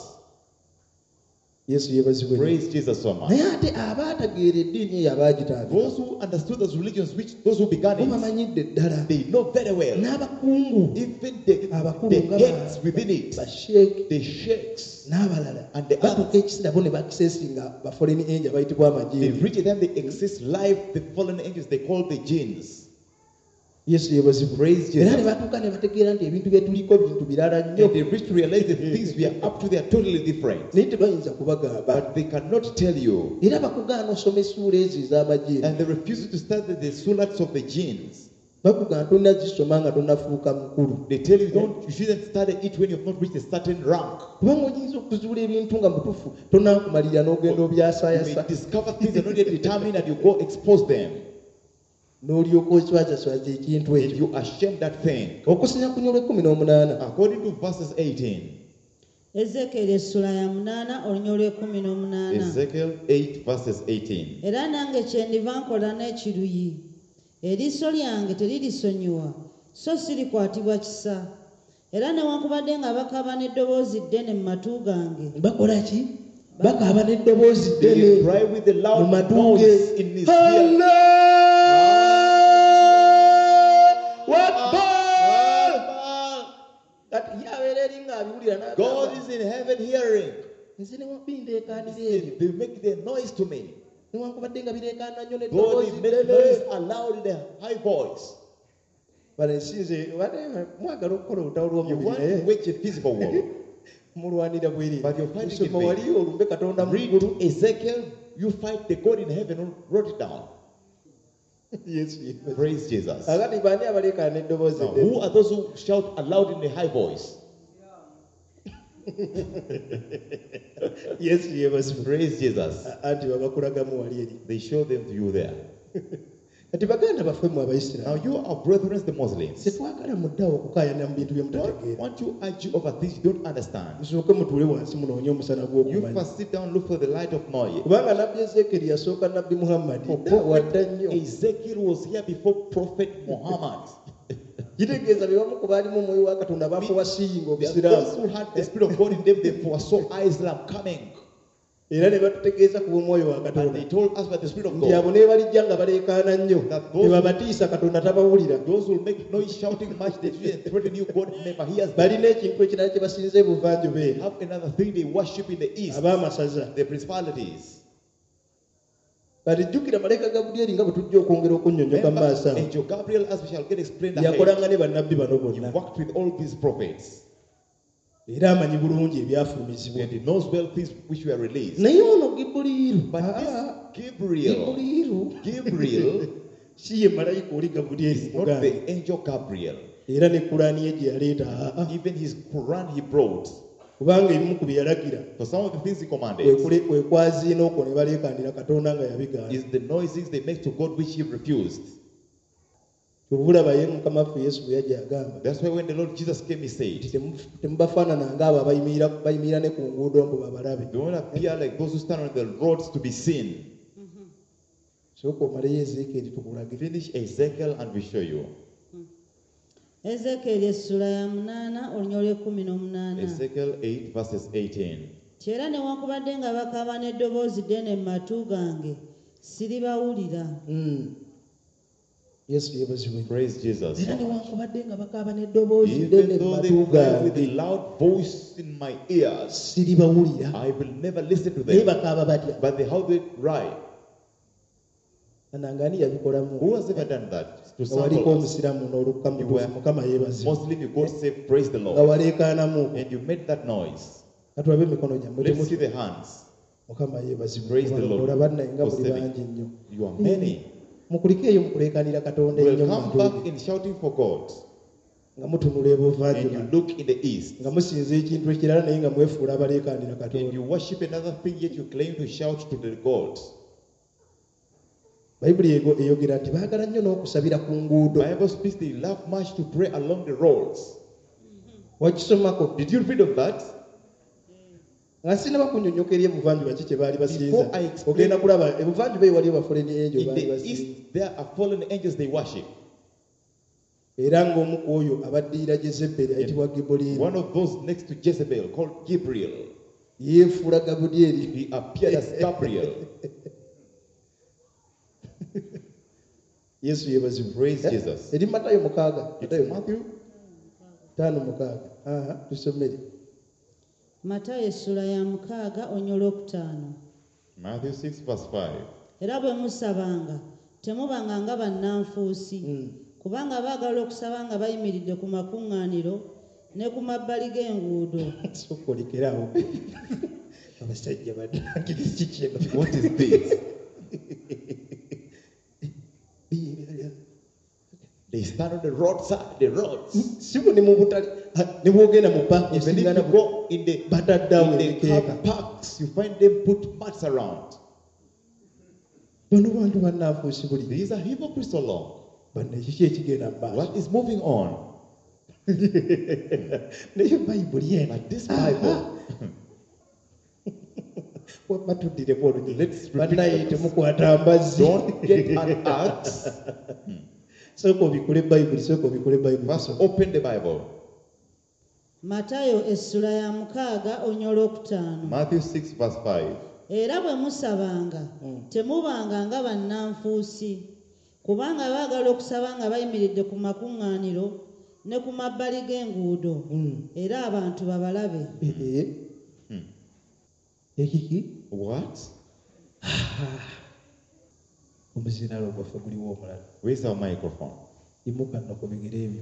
yesu yeebazibwe nnyo. Praise Jesus so much. naye ate abaatageera eddiini eyo abaagitaabika Those who understood those religions, those who began bo it, bamanyidde ddala they know very well. n'abakungu Even abakulu the nga heads within it, basheeki the sheikhs, n'abalala and the batuuka others, ekiseera bo ne bakisesinga bafoleni enja bayitibwa they amajiini reach a time they exist live, the fallen angels, they call the jinns. yesu yeebazibwe Praise era ne Jesus. batuuka ne bategeera nti ebintu bye tuliko bintu birala nnyo And they reach to realize the things we are up to, they are totally different. naye tebayinza kubagamba But they cannot tell you. era bakugaana osoma essuula ezo ez'amajiini And they refuse to study the surahs of the jinns. bakugamba tolina zisoma nga tonafuuka mukulu They tell you you shouldn't study it when you have not reached a certain rank. kubanga oyinza okuzuula ebintu nga mutufu tonakumalirira n'ogenda You obyasaayasa may discover things that are not yet determined and you go expose them. n'olyoka oswazaswaza ekintu And ekyo you ashame that thing. okusinya ku nyola 18 According to verses 18, Ezekiel essula ya 8 olunya olw'e18. Ezekiel 8 verses 18. Era nange kyendiva nkola n'ekiruyi, eriiso lyange teririsonyiwa, so sirikwatibwa kisa. Era newankubadde nga bakaaba n'eddoboozi ddene mu matu gange, bakola ki bakaaba n'eddoboozi They ddene cry with a mu loud matu noise ge in his ear. Allahu Akbar! awulira God n'agamba is in heaven hearing. nze bindeekaanira ebyo They make their noise to me. newankubadde nga bireekaana nnyo God n'eddoboozi will make ddene noise aloud in a high voice. bale nsinze mwagala okukola olutalo You lw'omubiri want naye to wage a physical war. mulwanira bweri But you're fighting kusoma in vain. wali olumbe katonda mu Read ggulu Ezekiel, you fight the God in heaven who wrote it down. Yesu. Praise Jesus. Agati baani abaleekaana n'eddoboozi Now, eddene? who are those who shout aloud in a high voice? Yesu yeebazibwe. Praise Jesus. Anti babakulagamu wali eri. They show them to you there. Kati baganda baffe mu Now Abayisiraamu you are brethren, the Muslims. tetwagala muddawo okukaayana mu bintu bye Don't mutategeera. want to argue over things you don't understand. Musooke mutuule wansi munoonye omusana You gw'okumanya. first sit down, look for the light of knowledge. Kubanga nabbi Ezeekeri yasooka nabbi Muhammadi For wadda prophet nnyo. Ezekiel was here before Prophet Muhammad. Kitegeeza be bamu ku baalimu omwoyo wa Katonda baafuwa siyinga Those Obusiraamu. who had the Spirit of God in them, they foresaw Islam coming. Era ne batutegeeza ku bw'omwoyo wa And Katonda. they told us by the Spirit of Nti abo God. ne balijja nga baleekaana nnyo. That those- Tebabatiisa Katonda tabawulira. Those who make noise shouting much, they threaten you, God never hears them. Balina ekintu ekirala kye basinza ebuvanjuba They eno. have another thing they worship in the east, Abaamasaza. the principalities. Kati jjukira Malayika Gabudyeri nga bwe tujja okwongera okunnyonnyoka mu maaso Remember, awo. Angel Gabriel, as we shall get explained ahead, Yakolanga ne bannabbi bano he bonna. worked with all these prophets. Era amanyi bulungi ebyafulumizibwa. And he knows well things which were released. Naye ono Gibuliiru. But this Gabriel Gibuliiru si ye malayika oli Gabudyeri is not muganda. the angel Gabriel. Era ne Kulaani ye gye yaleeta. Even his Quran he brought. Kubanga ebimu ku bye yalagira. For some of the things he commanded Kwe kwaziina okwo ne baleekaanira Katonda nga yabigaana. is the noises they make to God which he refused. Obulaba ye Mukama waffe Yesu bwe yajja agamba. That's why when the Lord Jesus came, he said, Temubafaanana ng'abo abayimirira ne ku nguudo mbu babalabe. "They won't appear like those who stand on the roads to be seen." Sooka omaleyo Ezeekeri tukulage. Finish Ezekiel and we show you. Ezeekeri essula ya 8 olunyolo 18. Ezekiel 8 verses 18. Kyera newankubadde nga bakaaba n'eddoboozi ddene mu matu gange siribawulira. Yesu yeebazibwe. Praise Jesus. Era newankubadde nga bakaaba n'eddoboozi ddene Even mu though they matu cry with a gange loud voice in my ears, siribawulira. I will never listen to Naye them. bakaaba batya? But how they cry? Anangani yabikolamu. Who has ever done that? To Nga waliko sample us. omusiraamu n'olukka You mu were Mukama yeebazibwe. Muslim, you go say, praise the Nga Lord. waleekaanamu. And you made that noise. Katulabe emikono gyammwe Let's see temuti. the hands. Mukama yeebazibwe. Praise the Lord. Olaba naye nga For muli saving. bangi nnyo. You are many. Mukulikeeyo mukuleekaanira Katonda You ennyo will mu come bantu back in shouting for God. nga mutunula And you ebuvanjuba. look in the east. Nga musinza ekintu ekirala naye nga mwefuula abaleekaanira And Katonda. you worship another thing, yet you claim to shout to the God. Bayibuli eyogera nti baagala nnyo n'okusabira ku nguudo. Bible speaks, they love much to pray along the roads. Wakisomako. Did you read of that? Nga sinaba kunnyonnyoka eri ebuvanjuba ki kye baali basinza. Before I explain- Ogenda kulaba ebuvanjuba eyo waliyo bafuleni enjo In baali the basinza. east, there are fallen angels they worship. Era ng'omu ku oyo abaddirira Jezeberi ayitibwa Gibuliiru. One of those next to Jezebel called Gabriel. Yeefuula Gabudyeri. He appeared as Gabriel. Yesu yeebazibwe. Praise Jesus. Eri Matayo 6. It's Matayo Matthew 5:6. Tusomere. Matayo essula ya 6 olunyolo 5. Matthew 6 verse 5. Era bwe musabanga temubanga nga bannanfuusi kubanga baagala okusaba nga bayimiridde ku makuŋŋaaniro ne ku mabbali g'enguudo. Sooka olekerawo. Abasajja bannangiriza kino. What is this? They stand on the roadside, the roads. Si bwe ne mu butale ne bwogenda mu paaka Even if osingana you go in the bataddawo car ebikeeka. parks, you find them put mats around. Bano bantu bannanfuusi buli. These are hypocrites alone. Banne kiki ekigenda mu maaso. What is moving on? Naye Bayibuli eno. But this Bible, Batuddireko olunyi. Let's repeat Bannaye this. temukwata mbazzi. don't get an axe. Sooka obikule Bayibuli, sooka obikule Bayibuli. First, open the Bible. Matayo essula ya 6 olunyolo 5. Matthew 6 verse 5. Era bwe musabanga temubanga nga bannanfuusi kubanga baagala okusaba nga bayimiridde ku makuŋŋaaniro ne ku mabbali g'enguudo era abantu babalabe. Ekiki What? omuzinalo gwaffe guliwo omulala Where's our microphone? imuka nno ku bigere ebyo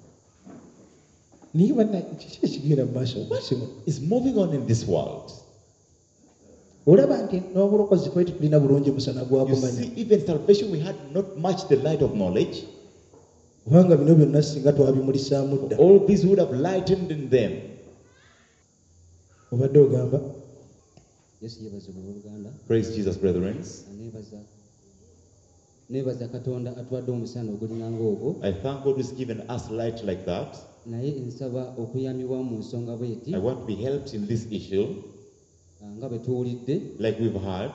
naye banna kiki ekigenda mu maaso okusimu It's moving on in this world. olaba nti n'obulokozi twali tulina bulungi musana You gwakumanya see, even salvation, we had not much the light of knowledge. kubanga bino byonna singa twabimulisaamu dda All these would have lightened in them. obadde ogamba Yesu yebaza Oluganda. Praise Jesus, brethren. Nebaza Katonda atwadde omusana ogulinganga ogwo. I thank God who's given us light like that. Naye nsaba okuyambibwa mu nsonga bw'eti I want to be helped in this issue, nga bwe tuwulidde like we've heard,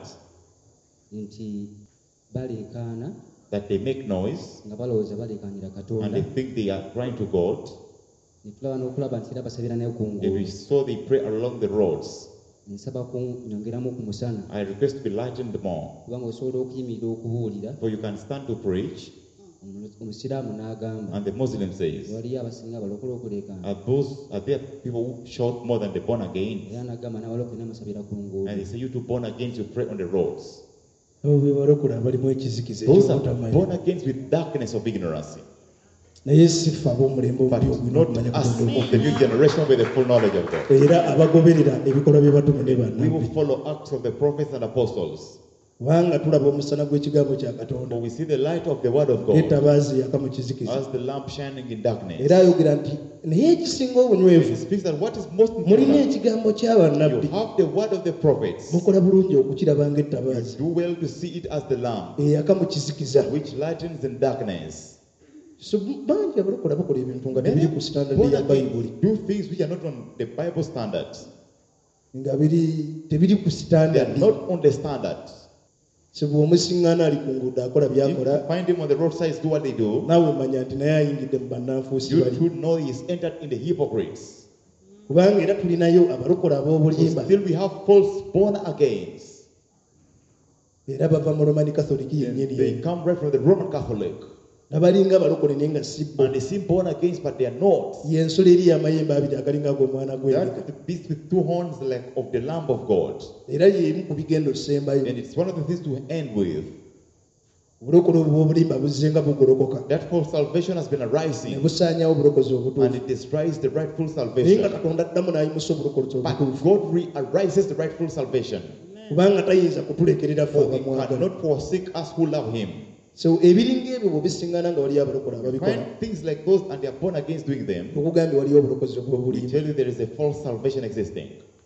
nti baleekaana that they make noise nga balowooza baleekaanira and Katonda. they think they are crying to God. Ne tulaba n'okulaba nti era basabira naye ku And we nguudo. saw they pray along the roads. Nsaba kunyongeramu ku musana I request to be lightened more, kubanga osobola okuyimirira okubuulira. for you can stand to preach. Omusiraamu n'agamba And the Muslim says, waliyo abasinga abalokole okuleekaana are there people who shout more than the born again? era n'agamba n'abalokole namusabira ku nguudo. And they say, you two born again, you pray on the roads. abo be balokole abalimu ekizikiza Those are ekyobutamanya born again with darkness of ignorance. naye si ffe ab'omulembe But omubi ogulina not okumanya us Katonda of the new generation with the full knowledge of God. era abagoberera ebikolwa by'ebatume ne We bannabbi will follow acts of the prophets and apostles. kubanga tulaba omusana gw'ekigambo kya Katonda For we see the light of the word of God yetabaazi yaka mu kizikiza as the lamp shining in darkness. era ayogera nti naye ekisinga obunywevu He speaks that what is most mulina important, ekigambo ky'abannabbi you have the word of the prophets. mukola bulungi okukiraba You ng'ettabaazi do well to see it as the lamp eyaka mu kizikiza which lightens in darkness. so bangi abalokola bakola ebintu nga tebiri ku standard Born ya again bayibuli do things which are not on the Bible standard. nga tebiri ku They standard are not on the standard. so bw'omusiŋŋaana ali ku nguudo akola If byakola you find him on the roadside, do what they do. naawe manya nti naye ayingidde mu bannanfuusi You bali should know he is entered in the hypocrites. kubanga era tulinayo abalokole So ab'obulimba still we have false born agains. era bava mu romani katholiki yennyini They come right from the Roman Catholic. nabalinga abalokole naye nga si bo And they seem born agains, but they are not. y'ensolo eri y'amayembe abiri agalinga ag'omwana gw'endiga That the beast with two horns like of the Lamb of God. era y'emu ku bigendo sembayo And it's one of the things to end with. obulokole obwo bw'obulimba buzze nga bugolokoka That false salvation has been ne arising. busaanyawo obulokozi And obutuufu it destroys the rightful naye nga salvation. katonda addamu n'ayimusa obulokozi But obutuufu God re-arises the rightful salvation. kubanga tayinza kutulekerera ffe For he abamwagala cannot forsake us who love him. so ebiringa ebyo bwebisiŋŋana nga waliyo abalokole ababikola Find things like those and they are born against doing them. tukugambye waliyo obulokozi We obw'obulimba tell you there is a false salvation existing.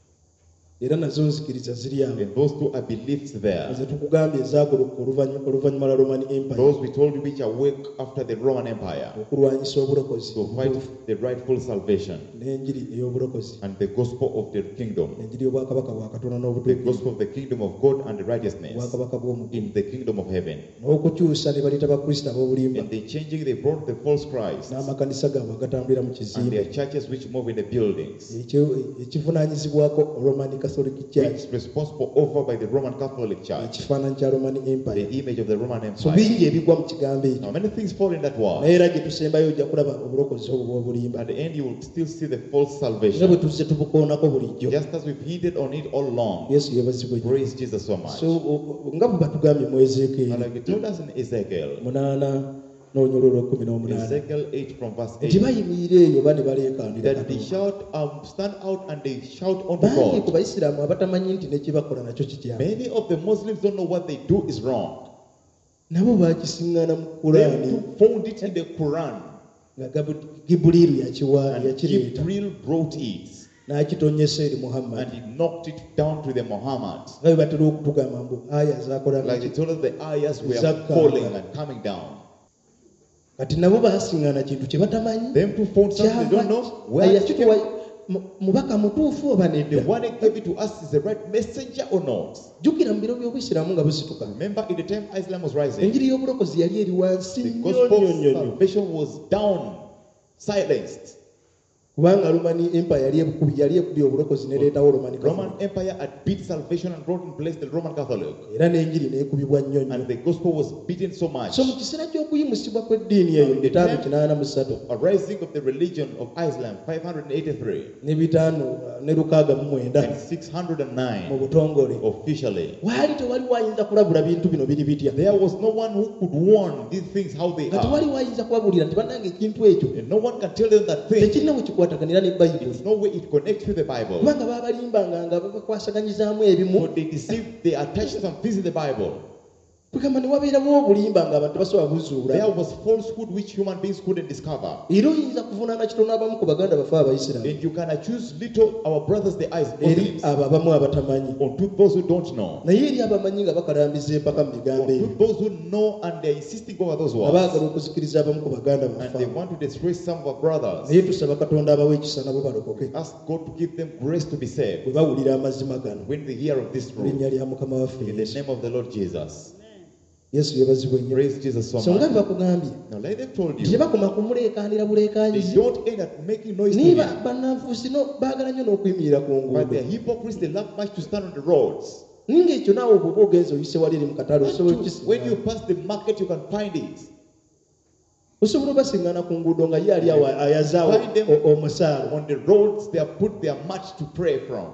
era nazo nzikiriza ziri awo And those two are beliefs there. ze tukugambye ezagoloka oluvannyuma lwa roman empire Those we told you which awake after the Roman Empire okulwanyisa obulokozi to fight the rightful salvation n'enjiri ey'obulokozi and the gospel of the kingdom. enjiri y'obwakabaka bwa katonda The n'obutuukirivu gospel of the kingdom of God and the righteousness obwakabaka bw'omu in the kingdom of heaven. n'okukyusa ne baleta bakristo ab'obulimba And they changing, they brought the false Christ n'amakanisa gaabwe agatambulira mu and kizimbe their churches which move in the buildings. ekivunaanyizibwako roman catholic Which church is responsible over by the Roman Catholic Church. ekifaananyi kya roman The empire image of the Roman so Empire. bingi ebigwa mu kigambo ekyo Now many things fall in that word. naye era gye tusembayo ojja kulaba obulokozi obwo bw'obulimba At the end you will still see the false nga bwe salvation. tuzze tubukoonako bulijjo Just as we've hinted on it all along. yesu yebazibwe nnyo. Praise Jesus so much. so nga bwe batugambye mu And ezeekeri like it told us in Ezekiel, 8 n'olunyolo olw'ekumi Ezekiel 8 from verse nti 8, bayimirira eyo ba ne baleekaanira that they Katonda. shout, stand out and they shout unto bangi ku God. bayisiraamu abatamanyi nti nekibakola nakyo kityamu Many of the Muslims don't know what they do is wrong. nabo bakisiŋŋaana mu They kulaani too found it in the Quran. nga gibuliiru And yakireeta Jibril brought it. n'akitonyesa eri muhammad And he knocked it down to the Muhammad. nga bwe batera okutugamba mbu aya zakolanga Like they told us the ayahs were Zakka. falling and coming down. kati nabo basiŋŋaana kintu kye batamanyi Them too found something they don't know. Where it yakituwa came. mubaka mutuufu oba The nedda one that gave it to us is the right messenger or not? jjukira mu biro by'obusiraamu nga busituka Remember in the time Islam was rising, enjiri y'obulokozi yali eri wansi the nnyo gospel nnyo of nnyo nnyo salvation was down, silenced. kubanga Roman Empire yali ekubye obulokozi nereetawo Roman Roman Catholic. Empire had beat salvation and brought in place the Roman Catholic. Era n'enjiri neekubibwa nnyo nnyo. And the gospel was beaten so much. So mu kiseera ky'okuyimusibwa kw'eddiini eyo In the bitaano time- kinaana mu ssatu A rising of the religion of Islam, 583 ne bitaano ne lukaaga mu mwenda and mu 609 butongole officially. waali tewali wayinza kulabula bintu bino biri bitya There was no one who could warn these things how they nga tewali are. wayinza kubabuulira nti bannange ekintu ekyo And no one can tell them that thing. tekirina bwe kikwataganira ne bayibuli It's no way it connects with the Bible. kubanga baabalimbanga nga babakwasaganyizaamu ebimu But they deceived, they attached some things in the Bible. kugamba ne wabeerawo obulimba nga abantu tebasobola buzuula There was falsehood which human beings couldn't discover. era oyinza kuvunaana kitono abamu ku baganda bafe abaisiraamu And you can accuse little our brothers, the eyes, eri Muslims, abo abamu abatamanyi unto those who don't know, naye eri abamanyi nga bakalambiza empaka mu bigambo ebyo unto those who know and they're insisting over those nga words. baagala okuzikiriza abamu ku baganda And they bafe want to destroy some of our brothers. naye tusaba katonda abawe ekisa nabo balokoke Ask God to give them grace to be saved bwe bawulira amazima gano when they hear of this mu truth. linnya lya mukama waffe In the Yesu. name of the Lord Jesus. Yesu yebazibwe nnyo Praise Jesus so so nga much. bebakugambye Now, like they've told nti you, tebakoma kumuleekaanira they buleekaanyizi don't end up making noise to niba him. bannanfuusi baagala nnyo n'okuyimirira ku But nguudo they're hypocrites, they love much to stand on the roads. ninga ekyo naawe bw'oba ogenze oyise wali eri mu katale osobola When you okukisiŋŋaana. pass the market, you can find it. osobola obasiŋŋaana ku nguudo nga ye ali awo ayazaawo Find them omusaalo on the roads, they have put their mat to pray from.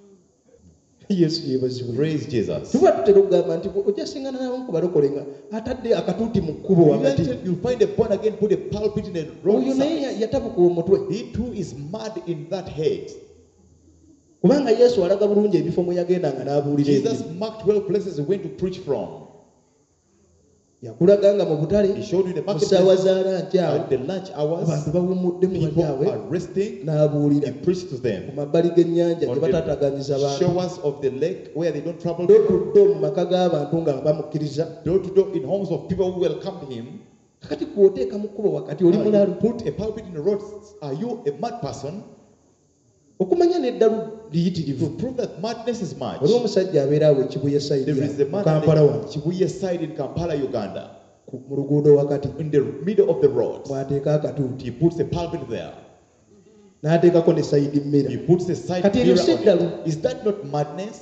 yesu yebazibwe Praise Jesus. tuba tutera okugamba nti ojja siŋŋaana nawo ku balokole nga atadde akatuuti mu kkubo wakati You'll find a born again, put a pulpit in the oyo naye roadside. yatabuka omutwe He too is mad in that head. kubanga yesu alaga bulungi ebifo mwe yagendanga n'abuulira Jesus ebyo. marked well places he went to preach from. yakulaga nga mu butale He showed you the mu market ssaawa za lanci awo at the lunch hours. abantu bawummudde mu People balyawe are resting. n'abuulira He preached to ku them. mabbali g'ennyanja gye On bataataganyiza the bantu shores of the lake where they don't trouble people. dotuddo mu maka g'abantu nga bamukkiriza Door to door in homes of people who welcomed him. kakati kwoteeka mu kkubo wakati oli Now, you mulalu put a pulpit in the road. Are you a mad person? okumanya n'eddalu To liyitirivu prove that madness is much. oli omusajja abeera awo ekibuye sayidi There is a mu man kampala at wano the Chibuye side in Kampala, Uganda. mu luguudo wakati In the middle of the road. mwateeka akatuuti He puts a pulpit there. n'ateekako ne sayidi mmira He puts a side Kati mirror eryo si on ddalu. it. Is that not madness?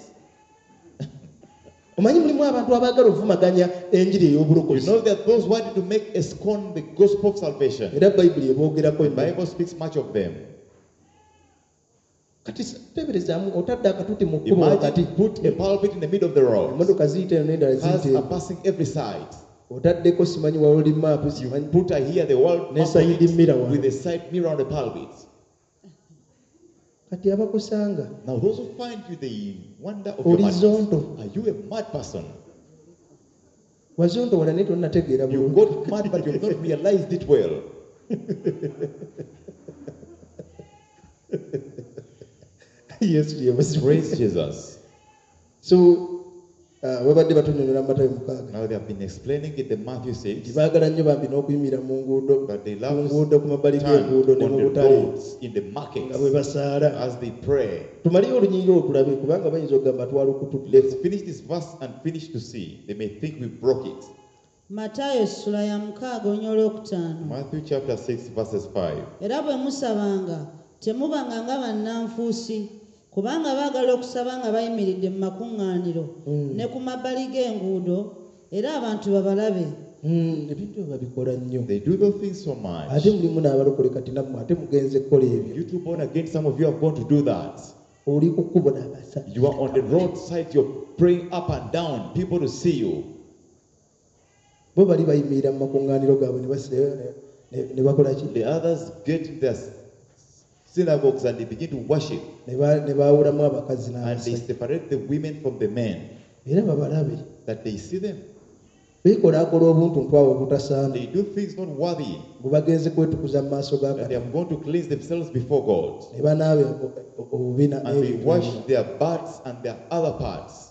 omanyi mulimu abantu abaagala ovumaganya enjiri You ey'obulokozi know that those wanting to make a scorn the gospel of salvation. era bayibuli eboogerako The ennyo. Bible speaks much of them. kati teberezaamu otadde akatuuti mu kkubo wakati Imagine put a pulpit in the middle of the road. emmotoka ziyita eno n'endala Cars ziyita are passing every side. otaddeko simanyi world map You simanyi put here the world Ne map on side it mirror one. with a side mirror on the pulpit. kati abakusanga Now those who find you, they wonder of your madness. horizontal Are you a mad person? wazonto wala naye tonnategeera You bulungi got mad, but you have not realized it well. yesu yebazibwe Praise Jesus. so babadde batunyonyola mu matayo 6 Now they have been explaining it in Matthew 6, baagala nnyo bambi n'okuyimira mu nguudo but they ku love nguudo ku mabbali stand g'enguudo ne on mu the butale roads, in the markets, nga bwe basaala as they pray. tumaleyo olunyiriri otulabe kubanga bayinza okugamba twalukutudde Let's finish this verse and finish to see. They may think we broke it. matayo essula ya 6 olunya olwokutaano. Matthew chapter 6, verses 5. Era bwe musabanga temubanga nga bannanfuusi kubanga baagala okusaba nga bayimiridde mu makuŋŋaaniro ne ku mabbali g'enguudo era abantu babalabe. ebintu ebyo babikola nnyo They do those things so much. ate mulimu n'abalokole kati nammwe ate mugenze kukola ebyo You two born again, some of you have gone to do that. oli ku kkubo n'abasa You are on the roadside, you're praying up and down, people to see you. bo bali bayimirira mu makuŋŋaaniro gaabwe ne basireyo ne bakola ki The others get in their synagogues and they begin to worship. ne baawulamu abakazi And they n'abasajja separate the women from the men, era babalabe that they see them. beekolaakola obuntu ntwawe obutasaana They do things not worthy, bwe bagenze kwetukuza mu maaso ga and they Katonda have gone to cleanse themselves before God. ne banaabe obubina And they wash their butts and their other parts.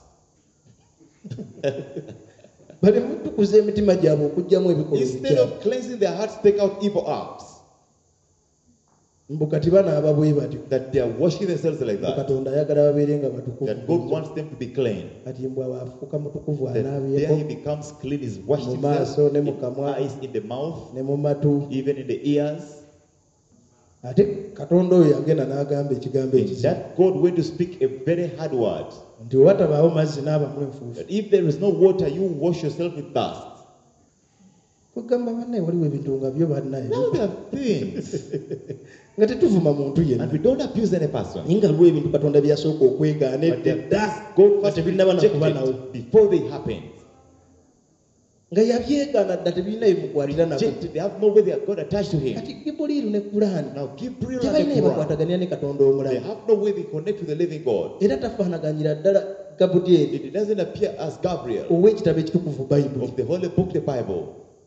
bali mutukuza emitima gyabwe okuggyamu ebikolwa Instead ebikyamu of cleansing their hearts, take out evil acts. mbu kati banaaba bwe batyo That they are washing themselves like that. katonda ayagala babeere nga That God batukuvu wants them to be clean. kati mbw afuuka mutukuvu That there anaabyeko he becomes clean, is washed mu himself maaso ne mu in kamwa eyes, in the mouth, ne mu matu even in the ears. ate katonda oyo yagenda n'agamba ekigambo And ekizibu that God went to speak a very hard word. nti watabaawo mazzi n'abamu enfuufu That if there is no water, you wash yourself with dust. kugamba bannaye waliwo ebintu nga byo bannaye Now there are things. nga tetuvuma muntu yenna And we don't abuse any person. naye nga lwo ebintu katonda byasooka okwegaana But there edda are things God nga first tebinnaba nakuba nawo rejected before they happened. nga yabyegaana dda tebirina bimukwatira nabo Rejected. They have no way they are God attached to Him. kati gibuliiru ne kulaani Now Gabriel and tebalina the Quran, ebakwataganira ne katonda they omulamu have no way they connect with the living God. era tafaanaganyira ddala gabudyeri It doesn't appear as Gabriel ow'ekitabo ekitukuvu bayibuli of the Holy Book, the Bible.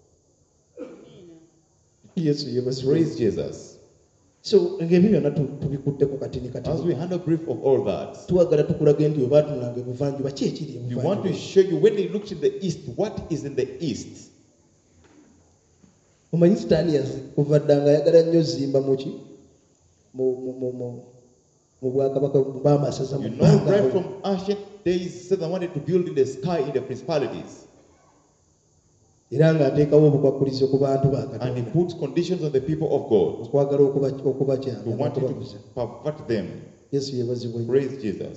yesu yebazibwe Praise Jesus. so ng'ebyo byonna tubikuddeko katini As katini we handle brief of all that, tuwagala tukulage nti oba tunulanga ebuvanjuba ki ekiri we want to ebuvanjuba show you when they looked in the east, what is in the east. omanyi sitaani kuva dda nga ayagala nnyo zimba muki mu bwakabaka bamasaza mu You know, right bbanga from ancient days, Satan wanted to build in the sky in the principalities. era ng'ateekawo obukwakulizo ku bantu ba And he katonda puts conditions on the people of God okwagala to okubakyanga want you n'okubaguza to pervert them. yesu yebazibwe Praise Jesus.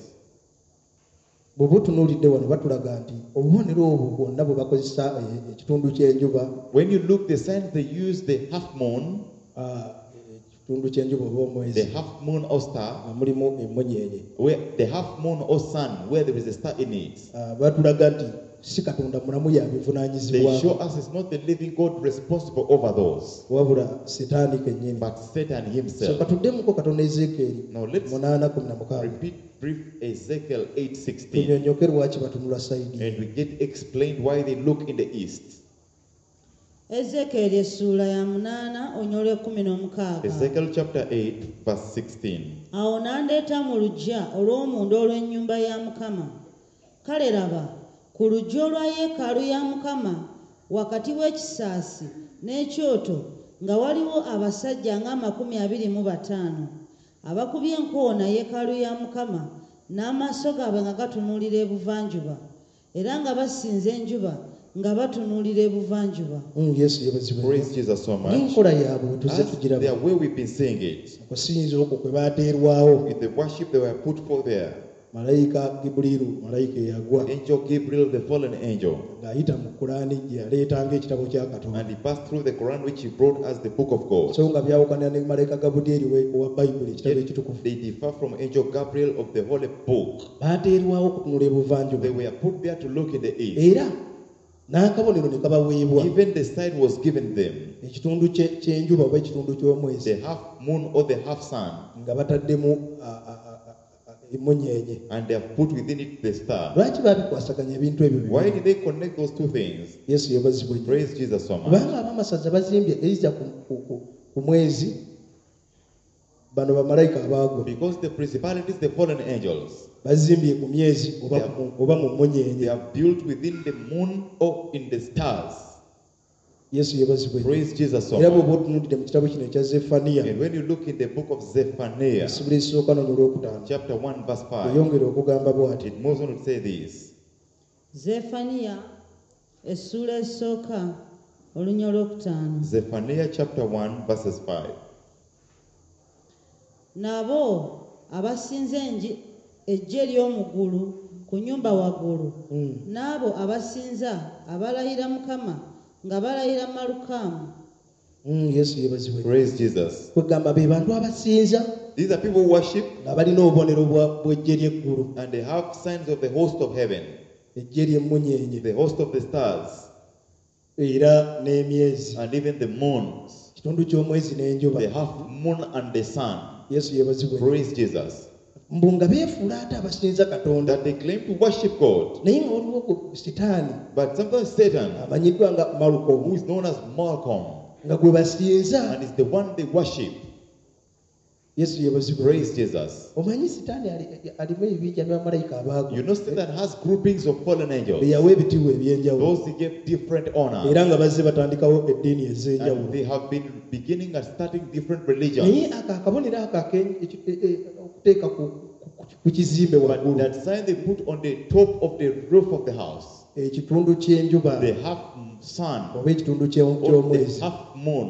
bw'oba otunuulidde wano batulaga nti obubonero obwo bwonna bwe bakozesa ekitundu ky'enjuba When you look, the signs they use the half moon, ekitundu ky'enjuba oba the omwezi half moon or star, nga mulimu emmunyeenye where the half moon or sun, where there is a star in it. batulaga nti si katonda mulamu They yabivunaanyizibwako show us it's not the living God responsible over those, wabula setaani kennyini but Satan so himself. katuddemuko katonda ezeekeri Now let's 8:16 repeat brief Ezekiel 8:16, tunyonyoke lwaki batunula sayidi and we get explained why they look in the east. Ezekiel essuula ya 8 onyole 16. Ezekiel chapter 8, verse 16. Awo n'andeeta mu luggya olw'omunda olw'ennyumba ya Mukama. Kale laba, ku luggya olwa yeekaalu ya Mukama wakati w'ekisaasi n'ekyoto nga waliwo abasajja nga 25 abakubye enkoona yeekaalu ya Mukama n'amaaso gaabwe nga gatunuulira ebuvanjuba era nga basinza enjuba nga batunuulira ebuvanjuba. yesu yebazibwe Praise Jesus so much. n'enkola yaabwe bwe tuzze As tugiraba their way we've been seeing it, okusinza okwo kwe baateerwawo with the worship they were put for there, malayika gibuliiru malayika eyagwa angel Gabriel, the fallen angel, ng'ayita mu kulaani gye yaleetanga ekitabo kya katonda and he passed through the Quran, which he brought as the book of God. so nga byawukanira ne malayika gabudyeri owa bayibuli ekitabo Yet ekitukuvu they differ from angel Gabriel of the holy book. baateerwawo okutunula ebuvanjuba They were put there to look in the east. era n'akabonero ne kabaweebwa Even the sign was given them, ekitundu ky'enjuba oba ekitundu ky'omwezi the half moon or the half sun, nga bataddemu emmunyeenye and they have put within it the star. lwaki baabikwasaganya ebintu ebyo Why bibiri did they connect those two things? yesu yebazibwe nnyo Praise Jesus so much. kubanga abamasaza bazimbye eiza ku mwezi bano bamalayika abaagwa Because the principalities, the fallen angels, bazimbye ku myezi oba mu they mmunyeenye are built within the moon or in the stars. yesu yebazibwe nnyo Praise Jesus so era much. bw'oba otunuulidde mu kitabo kino ekya zefaniya And when you look in the book of Zephaniah, esibula esooka nonya olwokutaano chapter 1, verse 5, eyongera okugamba bw'ati it moves on to say this. Zefaniya essuula esooka olunya olwokutaano. Zephaniah chapter 1, verses 5. Nabo abasinza ejje ly'omu ggulu ku nnyumba waggulu n'abo abasinza abalayira Mukama nga balayira Malukaamu. yesu yebazibwe Praise Jesus. kwegamba be bantu abasinza These are people who worship nga balina obubonero bw'ejje ly'eggulu and they have signs of the host of heaven, ejje ly'emmunyeenye the host of the stars, era n'emyezi and even the moons, kitundu ky'omwezi n'enjuba the half moon and the sun. yesu yebazibwe Praise Jesus. mbu nga beefuula ate abasinza katonda That they claim to worship God, naye nga waliwo ku sitaani but sometimes Satan, amanyiddwa nga who maluko is known as Malcolm, nga gwe basinza and is the one they worship. yesu yebazibwe Praise Jesus. omanyi sitaani alimu ebibinja by'abamalayika abaagwa You know, Satan has groupings of fallen angels. beyawa ebitiibwa eby'enjawulo Those he gave different honor. era nga bazze batandikawo eddiini ez'enjawulo And they have been beginning and starting different naye religions. ako akabonero ako okuteeka ku kizimbe But waggulu that sign they put on the top of the roof of the house, ekitundu ky'enjuba the half sun oba ekitundu or the ky'omwezi half moon,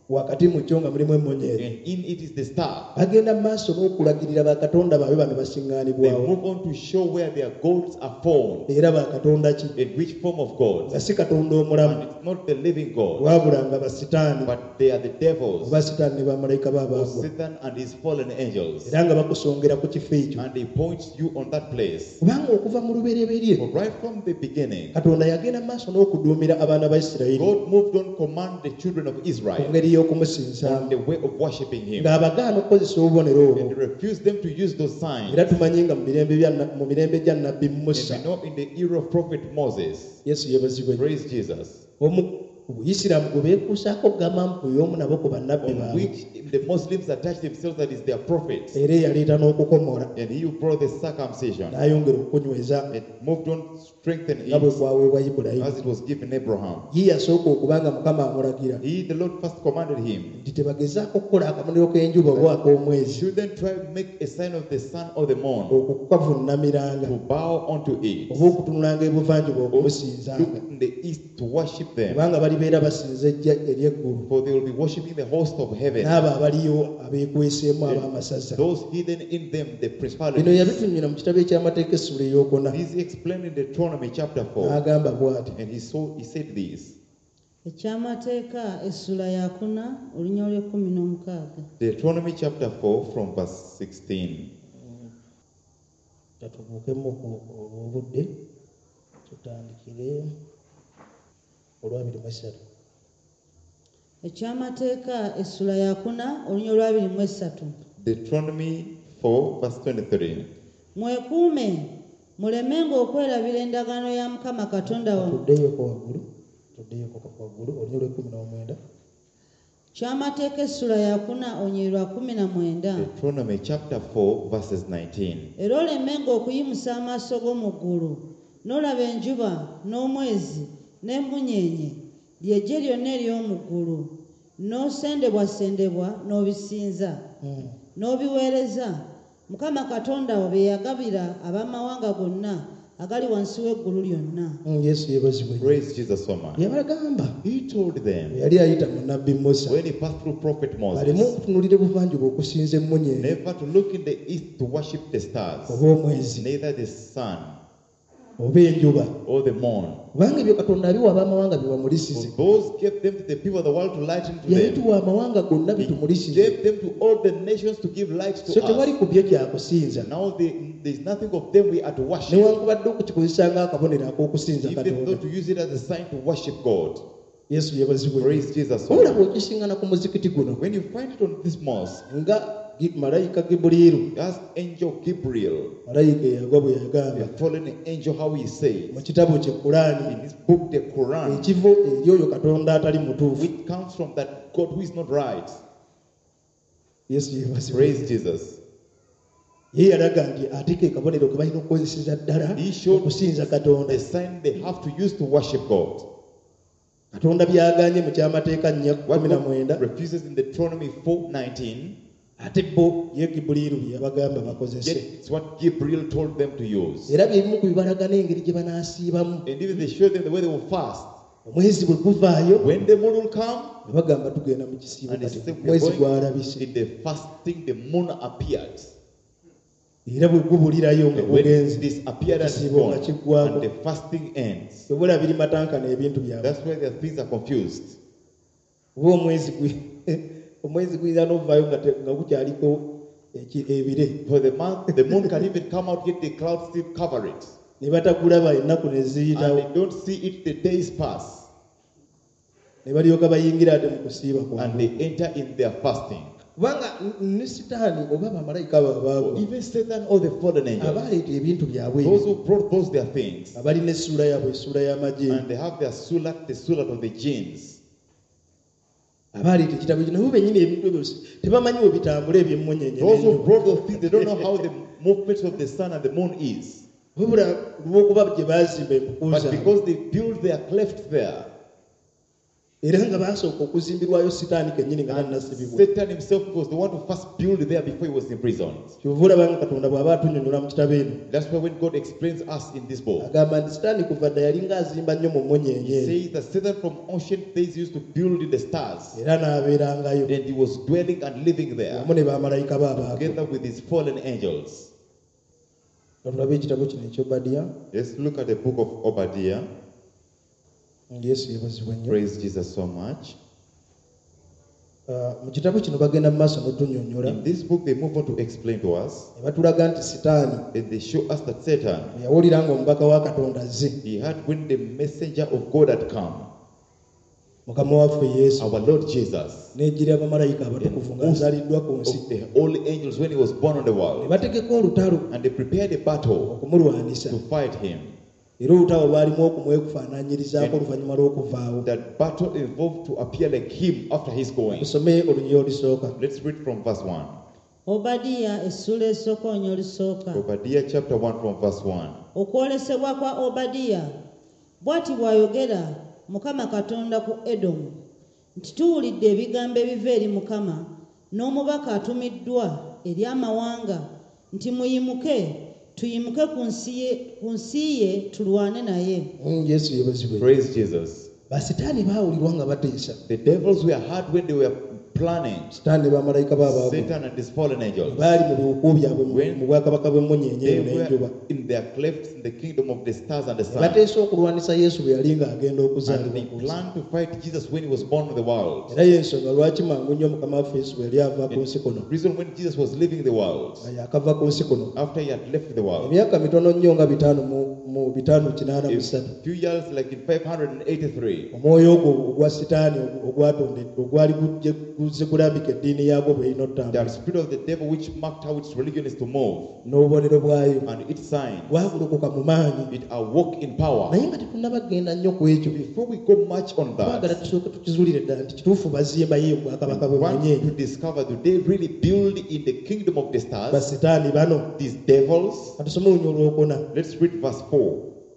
wakati mu kyo nga mulimu emmonyeero. and in it is the star. Bagenda mu maaso n'okulagirira bakatonda baabwe bano They basiŋŋaanibwawo. move on to show where their gods are formed, Era bakatonda ki? in which form of gods. Nga si katonda And omulamu, it's not the living God, wabula nga basitaani, but they are the devils, oba sitaani ne bamalayika or baabaagwa. Satan and his fallen angels. Era nga bakusongera ku kifo ekyo. And they point you on that place. Kubanga okuva mu lubereberye, For right from the beginning, Katonda yagenda mu maaso n'okuduumira abaana ba Isirayiri God moved on command the children of ku Israel ngeri y'okumusinza, on the way of worshiping Him, ng'abagaana okukozesa obubonero obwo. and refused them to use those signs. Era tumanyi nga mu mirembe gya nnabbi Musa, And we know in the era of prophet Moses, Yesu yeebazibwe, praise Jesus, omu ku Buyisiraamu gwe beekuusaako gamampu y'omu nabo ku bannabbi on baabwe, which the Muslims attach themselves that is their prophet, era eyaleeta n'okukomola, and he who brought the circumcision, n'ayongera okunyweza it moved on, strengthened nga bwe it kwaweebwa Ibulayimu. as it was given Abraham. Ye yasooka okuba nga Mukama amulagira He, the Lord, first commanded him, nti tebagezaako kukola akabonero k'enjuba oba ak'omwezi shouldn't try to make a sign of the sun or the moon okukavuunamiranga to bow unto it, oba okutunulanga ebuvanjuba or okumusinzanga, look in the east to worship them, kubanga balibeera basinza ejja ery'eggulu, for they will be worshiping the host of heaven, n'abo abaliyo abeekweseemu ab'amasaza. those hidden in them, the Bino principalities. yabitunnyira mu kitabo eky'amateeka essula ey'okuna, This is explained in Deuteronomy chapter 4, n'agamba bw'ati: and he said this. Ekyamateeka essula yakuna olunya olw'ekkumi n'omukaaga. Deuteronomy chapter 4 from verse 16. Katubuukemu obudde tutandikire olwabiri mu esatu. Ekyamateeka essula yakuna olunya olwabiri mu esatu. Deuteronomy 4 verse 23. Mwekuume mulemenga okwerabira endagaano ya Mukama Katonda wammwe. Tuddeyoko waggulu olunya olw'ekkumi n'omwenda. Kyamateeka essula yakuna olunya lwa 19. Deuteronomy chapter 4 verses 19. Era olemenga okuyimusa amaaso go mu ggulu n'olaba enjuba n'omwezi n'emmunyeenye ly'eggye lyonna ery'omu ggulu, n'osendebwasendebwa n'obisinza n'obiweereza Mukama Katonda wo be yagabira abamawanga gonna agali wansi w'eggulu lyonna. Yesu yeebazibwe. Praise Jesus so much. Yabagamba He told them yali ayita mu nnabbi Musa when he passed through prophet baleme Moses okutunuulira ebuvanjuba okusinza emmunyeenye never to look in the east to worship the stars, oba omwezi neither the sun oba enjuba, or the moon. kubanga ebyo Katonda abiwa ab'amawanga For biwamulisize. those gave them to the people of the world to lighten to them. Yabituwa amawanga gonna He bitumulisize, gave them to all the nations to give light so to tewali us. ku bye kyakusinza Now there's nothing of them we are to worship, newankubadde okukikozesa ng'akabonero ak'okusinza even though Katonda. to use it as a sign to worship God. Yesu yeebazibwe. Praise Jesus. Wabula bw'okisingana ku muzikiti guno When you find it on this mosque, nga malayika Gibuliiru, ask Angel Gabriel, malayika eyagwa bwe the yagamba fallen angel, how he says mu kitabo kye Kulaani, in his book, the Quran, ekivo eri oyo Katonda atali mutuufu. which comes from that God who is not right. Yesu yeebazibwe. Praise Jesus. Ye yalaga nti ate ke kabonero ke balina okukozeseza ddala He showed okusinza Katonda. the sign they have to use to worship God. Katonda byaganye mu kyamateeka What 4:19, God refuses in Deuteronomy 4:19, ate bo ye Gibuliiru bye yabagamba bakozese. yet it's what Gabriel told them to use. Era bye bimu ku bibalagana engeri gye banaasiibamu. And even they showed them the way they will fast. Omwezi bwe guvaayo When the moon will come, ne bagamba tugenda mu kisiibo and they kati said, we are omwezi going gwalabise. in the fasting, the moon appeared. Era bwe gubulirayo nga And when bugenze this appearance is ekisiibo nga gone, kiggwako, and the fasting ends, ebula biri matankana ebintu byabwe. that's where their things are confused. Oba omwezi guyinza n'ovaayo nga gukyaliko ebire. For the month, the moon can even come out, yet the clouds still cover it. Ne batagulaba ennaku ne And ziyitawo, they don't see it, the days pass. ne balyoka bayingira ate mu kusiiba And kwabwe. they enter in their fasting. Kubanga ne Sitaani oba bamalayika Or baabwe even Satan or the fallen angels, abaleeta ebintu byabwe those ebyo, who brought those their things, abalina essula yaabwe, essula y'amagye, and they have their sulat, the sulat of the jinns. abaleeta ekitabo kino nabo bennyini ebintu ebyo tebamanyi bwe bitambula ebyemmunyeenye Those who n'enjuba. brought those things, they don't know how the movements of the sun and the moon is. Wabula lw'okuba gye baazimba But empuku zaabwe, because they build their cleft there, era nga basooka okuzimbirwayo sitaani kennyini nga tannasibibwa. Satan himself was the one who first built there before he was imprisoned. Kyova olaba nga Katonda bw'aba atunnyonnyola mu kitabo eno That's why when God explains us in this book, agamba nti sitaani kuva dda yali ng'azimba nnyo mu mmunyeenye he says that Satan from ancient days used to build in the stars, era n'abeerangayo and he was dwelling and living there wamu ne bamalayika baabaako. together with his fallen angels. Tulabe ekitabo kino eky'Obadiya. Let's look at the book of Obadiah. Yesu yeebazibwa nnyo. Praise Jesus so much. Mu kitabo kino bagenda mu maaso n'otunnyonnyola In this book, they move on to explain to us, ne batulaga nti sitaani and they show us that Satan, bwe yawulira ng'omubaka wa Katonda azze, he had when the messenger of God had come, Mukama waffe Yesu our Lord Jesus, n'ejjira abamalayika abatukuvu ng'azaaliddwa ku nsi, of the holy angels when he was born on the ne world, bategeka olutalo and they prepared a battle okumulwanisa, to fight him. era olutalo lwalimu okumwekufaananyirizaako oluvannyuma lw'okuvaawo. That battle involved to appear like him after his going. Tusome olunyiri olusooka. Let's read from verse 1. Obadiya essula esooka onyo olusooka. Obadiah chapter 1 from verse 1. Okwolesebwa kwa Obadiya bw'ati bw'ayogera Mukama Katonda ku Edomu nti tuwulidde ebigambo ebiva eri Mukama n'omubaka atumiddwa eri amawanga nti muyimuke tuyimuke ku nsi ye tulwane naye. Yesu yeebazibwe. Praise Jesus. Basitaani baawulirwa nga bateesa. The devils were hard when they were planning. Sitaani ne bamalayika baabaabwe Satan and his fallen angels, baali mu biwuku byabwe mu bwakabaka bw'emmunyeenye they n'enjuba. were in their clefts in the kingdom of the stars and the Ne sun. bateesa okulwanisa Yesu bwe yali ng'agenda And okuzaalibwa they ku nsi. planned to fight Jesus when he was born in the world. Era y'ensonga lwaki mangu nnyo Mukama waffe Yesu bwe yali ava ku nsi kuno. The reason when Jesus was leaving the world, Nga yaakava ku nsi kuno. after he had left the world, Emyaka mitono nnyo nga 583. a few years like in 583, Omwoyo ogwo ogwa sitaani ogwatondedde ogwali guzze kulambika eddiini yaagwo bwe erina the otambula spirit of the devil which marked how its religion is to move, n'obubonero bwayo and its sign, bwagolokoka mu maanyi. it awoke in power. Naye nga tetunnabagenda nnyo ku ekyo Before we go much on twagala that, tusooke tukizuulire ddala nti kituufu bazimba ye obwakabaka we bwe want mwenyeeni. to discover, do they really build in the kingdom of the stars? Basitaani bano These devils. katusome olunya olwokuna. Let's read verse 4.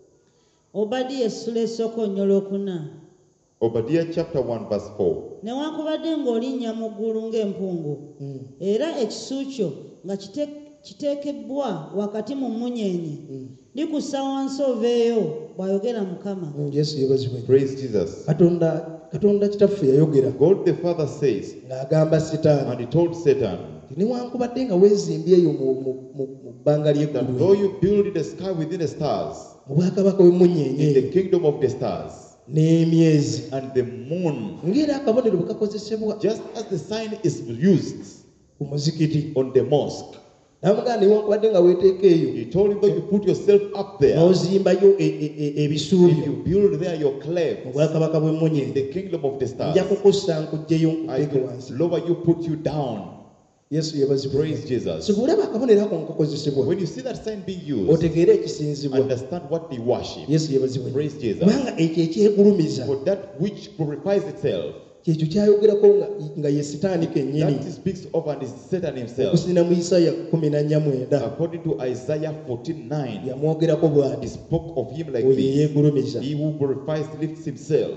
Obadiya essula esooka onyo olwokuna. Obadiah chapter 1 verse 4. Newankubadde ng'olinnya mu ggulu ng'empungu era ekisu kyo nga kiteekebbwa wakati mu mmunyeenye likussa wansi oveeyo bw'ayogera Mukama. Yesu yeebazibwe. Praise Jesus. Katonda kitaffe yayogera God the Father says, ng'agamba sitaani and he told Satan, newankubadde nga weezimbye eyo mu bbanga that ly'eggulu though you build the sky within the stars, mu bwakabaka in bw'emmunyeenye the kingdom of the stars, n'emyezi and the moon, ng'era akabonero bwe kakozesebwa just as the sign is used ku muzikiti. on the mosque, Namugamba newankubadde nga weeteeka eyo he told him that you put yourself up there, n'ozimbayo if ebisuubyo you build there your mu clefts bwakabaka in bw'emmunyeenye the kingdom of the stars, nja kukussa nkuggyeyo I nkuteeke wansi. will lower you, put you down. Yesu yeebazibwe. Praise Jesus. So bw'olaba akabonero ako nkakozesebwa When you see that sign being used, otegeere ekisinzibwa. understand what they worship. Yesu yeebazibwe. Praise Jesus. Kubanga ekyo ekyegulumiza For that which glorifies itself, kyekyo kyayogerako nga ye sitaani kennyini that he speaks of, and is Satan himself. okusinziira mu Isaaya 14:9 According to Isaiah 14:9, yamwogerako he bw'ati spoke of him like oyo this: yeegulumiza. he who glorifies lifts himself.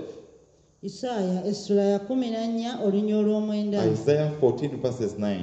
Isaaya essula ya 14 olunya olw'omwenda. Isaiah 14 verses 9.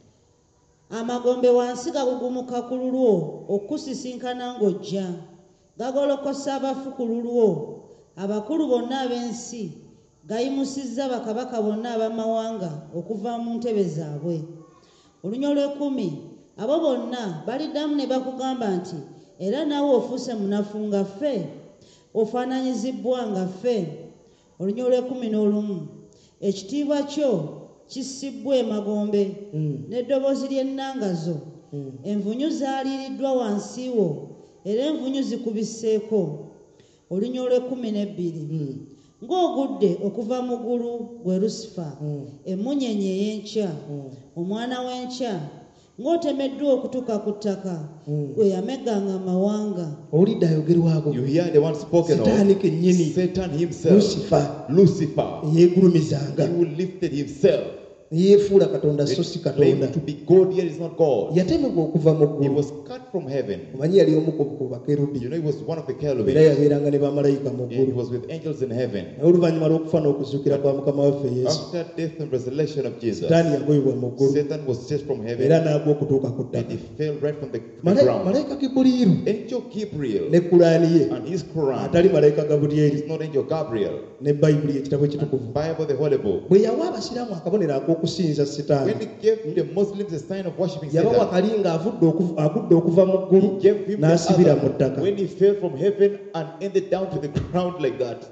Amagombe wansi gagugumuka ku lulwo okusisinkana ng'ojja. Gagolokosa abafu ku lulwo. Abakulu bonna ab'ensi gayimusizza bakabaka bonna ab'amawanga okuva mu ntebe zaabwe. Olunya olw'ekumi abo bonna baliddamu ne bakugamba nti era naawe ofuuse munafu nga ffe ofaananyizibbwa nga ffe. Olunya olw'ekumi ekitiibwa kyo kisibbwa emagombe n'eddoboozi ly'ennangazo. Envunyu zaaliiriddwa wansi wo era envunyu zikubiseeko. Olunya olw'ekumi ng'ogudde okuva mu ggulu gwe Lusifa, emmunyeenye ey'enkya, omwana w'enkya, ng'otemeddwa okutuuka ku ttaka gwe yamegganga amawanga. Owulidde ayogerwako You hear the one spoken sitaani of, kennyini Satan himself, Lucifer Lucifer, eyeegulumizanga. he who lifted himself. yeefuula katonda so si katonda Claimed to be God, yet is not God. yatemebwa okuva mu He ggulu was cut from heaven. omanyi yali omu ku bakerubi You know, he was one of the era cherubim. yabeeranga ne bamalayika mu And he ggulu was with angels in heaven. naye oluvannyuma lw'okufa n'okuzuukira kwa mukama waffe yesu After death and resurrection of Jesus, sitaani yagoyebwa mu ggulu Satan was chased from era heaven n'agwa okutuuka ku and ttaka he fell right from the ground. malayika gibuliiru Angel Gabriel ne kulaani ye and his Quran atali malayika gabulyeri is not Angel Gabriel. ne bayibuli ekitabo ekitukuvu Bible, the Holy Book. bwe yawa abasiraamu akabonero ak'okusinza sitaani When he gave the Muslims a sign of worshiping yabawa Satan, kali ng'agudde okuva mu ggulu he gave him the n'asibira mu other ttaka when he fell from heaven and ended down to the ground like that.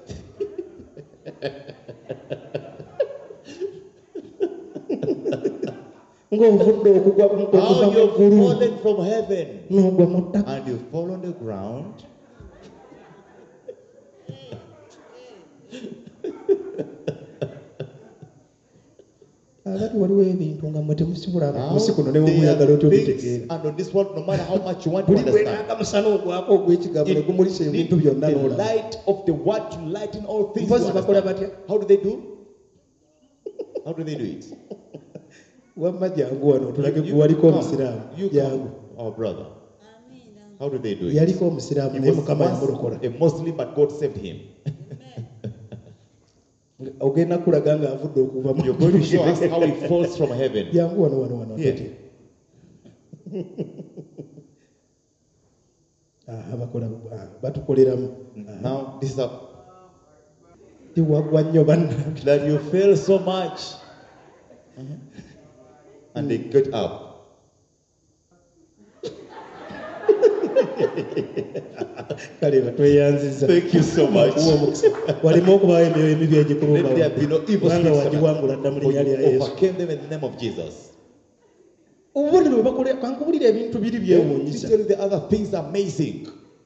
ng'ovudde okuva mu How you've ggulu fallen from heaven n'ogwa mu ttaka and you fall on the ground. agati waliwo ebintu nga mmwe temusobola How kunsi kuno ne there bwemuyagala are otyo things bitegeera and on this world, no matter how much you want to buli understand, bweraga musana ogwako ogw'ekigambo ne gumulisa need ebintu byonna the n'olaba light of the word to lighten all things. mpozi You bakola understand. batya How do they do? How do they do it? wamma jangu wano tulage You gwe waliko come. omusiraamu You jangu come, our brother. How do they do it? yaliko omusiraamu He naye was mukama once yamulokola a Muslim, but God saved him. ogenda kulaga ng'avudde okuva mu You're going to show us how he falls from heaven. jangu wano Here. tete bakola batukoleramu Now, this is a tiwagwa nnyo banna that you fail so much. And they get up. kale batweyanziza Thank you so much. Kuwa omukisa. walimu okubaawo emyoyo emibi Let there egikulumba be no evil kubanga spirits wagiwangula dda mu for linnya lya you yesu overcame them in the name of Jesus. obubonero bwe bakola kankubulira ebintu biri Let me byewuunyisa tell you the other things amazing.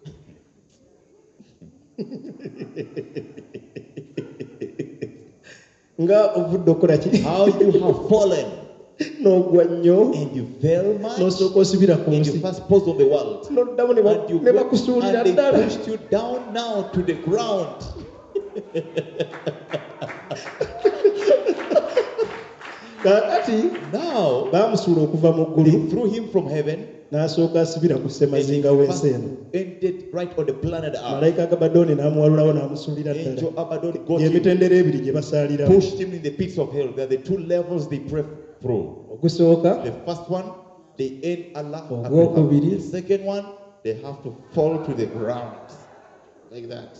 nga ovudde okukola ki How you have fallen n'ogwa nnyo and you fell much n'osooka osibira ku and nsi you first posed on the world. n'oddamu And you ne went bakusuulira and they ddala pushed you down now to the ground. kaakati Now baamusuula okuva mu they ggulu threw him from heaven n'asooka asibira ku and he ssemazinga w'ensi first eno ended right on the planet Earth. malayika gabadooni n'amuwalulawo n'amusuulira ddala Angel Abaddon got him, emitendera ebiri gye basaaliramu pushed him in the pits of hell. There are the two levels they pray through. ogusooka The first one, they end Allah. Oh, at go the Kubiri. second one, they have to fall to the ground. Like that.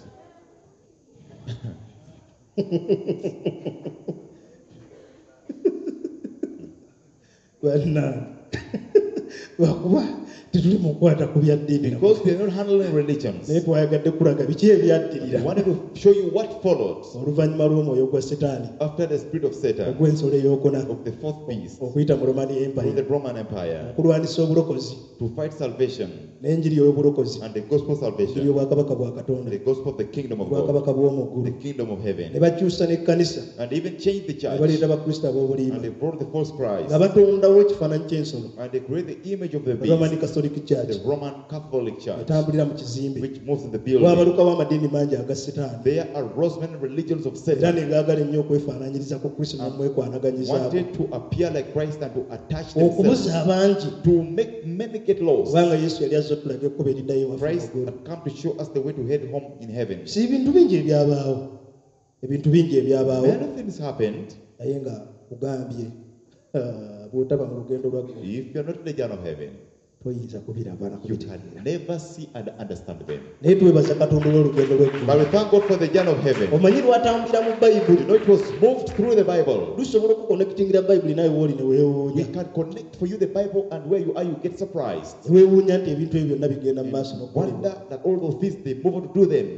banna lwakuba tetuli mu kukwata ku byaddiini Because they're not handling religions. naye twayagadde kulaga biki ebyaddirira I wanted to show you what followed oluvannyuma lw'omwoyo gwa setaani after the spirit of Satan, ogw'ensolo ey'okuna of the fourth beast, okuyita mu romani through empire the Roman Empire, okulwanisa obulokozi to fight salvation n'enjiri y'obulokozi and the gospel enjiri salvation, y'obwakabaka bwa katonda the gospel of the kingdom of God, obwakabaka bw'omu ggulu the kingdom of ne heaven, bakyusa n'ekkanisa and even changed the ne church, baleeta bakristo ab'obulimba and they brought the false Christ, nga batondawo ekifaananyi ky'ensolo and they create the image of the roman beast, catholic church the Roman Catholic Church, etambulira mu kizimbe which moves in the building. lwabalukawo amadiini mangi aga setaani There are rose many religions of era Satan, ne gaagala ennyo okwefaananyiriza ku kristo n'omwekwanaganyizaamu wanted to appear like Christ and to attach okubuza themselves, abangi to make many get lost. kubanga yesu yali azze okulaga ekkubo eriddayo ewaffe Christ waggulu. had come to show us the way to head home in heaven. si bintu bingi ebyabaawo ebintu bingi ebyabaawo Many things happened. naye nga kugambye bw'otaba mu lugendo lwa ggulu If you're not in the journey of heaven, toyinza kubiraba na you kubitegeera can never see and understand them. naye twebaza katonda olw'olugendo But lw'eggulu we thank God for the journey of heaven. omanyi lwatambulira mu bayibuli You know, it was moved through the Bible. lusobola okukonekitingira bayibuli nawe wooli ne We weewuunya can connect for you the Bible, and where you are, you get surprised. ne weewuunya nti ebintu ebyo byonna bigenda mu maaso n'okukolebwa Wonder that all those things, they move on to do them.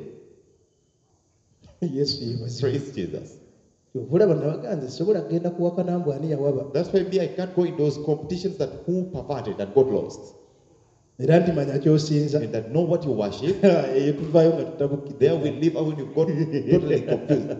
yesu yebazi Praise Jesus. obulaba nabaganze sobola kgenda kuwakana mbw ani yawaba That's why me, I can't go in those competitions that who perverted and got lost. era nti manya kyosinza And that know what you worship. eyo tuvaayo nga tutabukidde There we live when you got totally confused.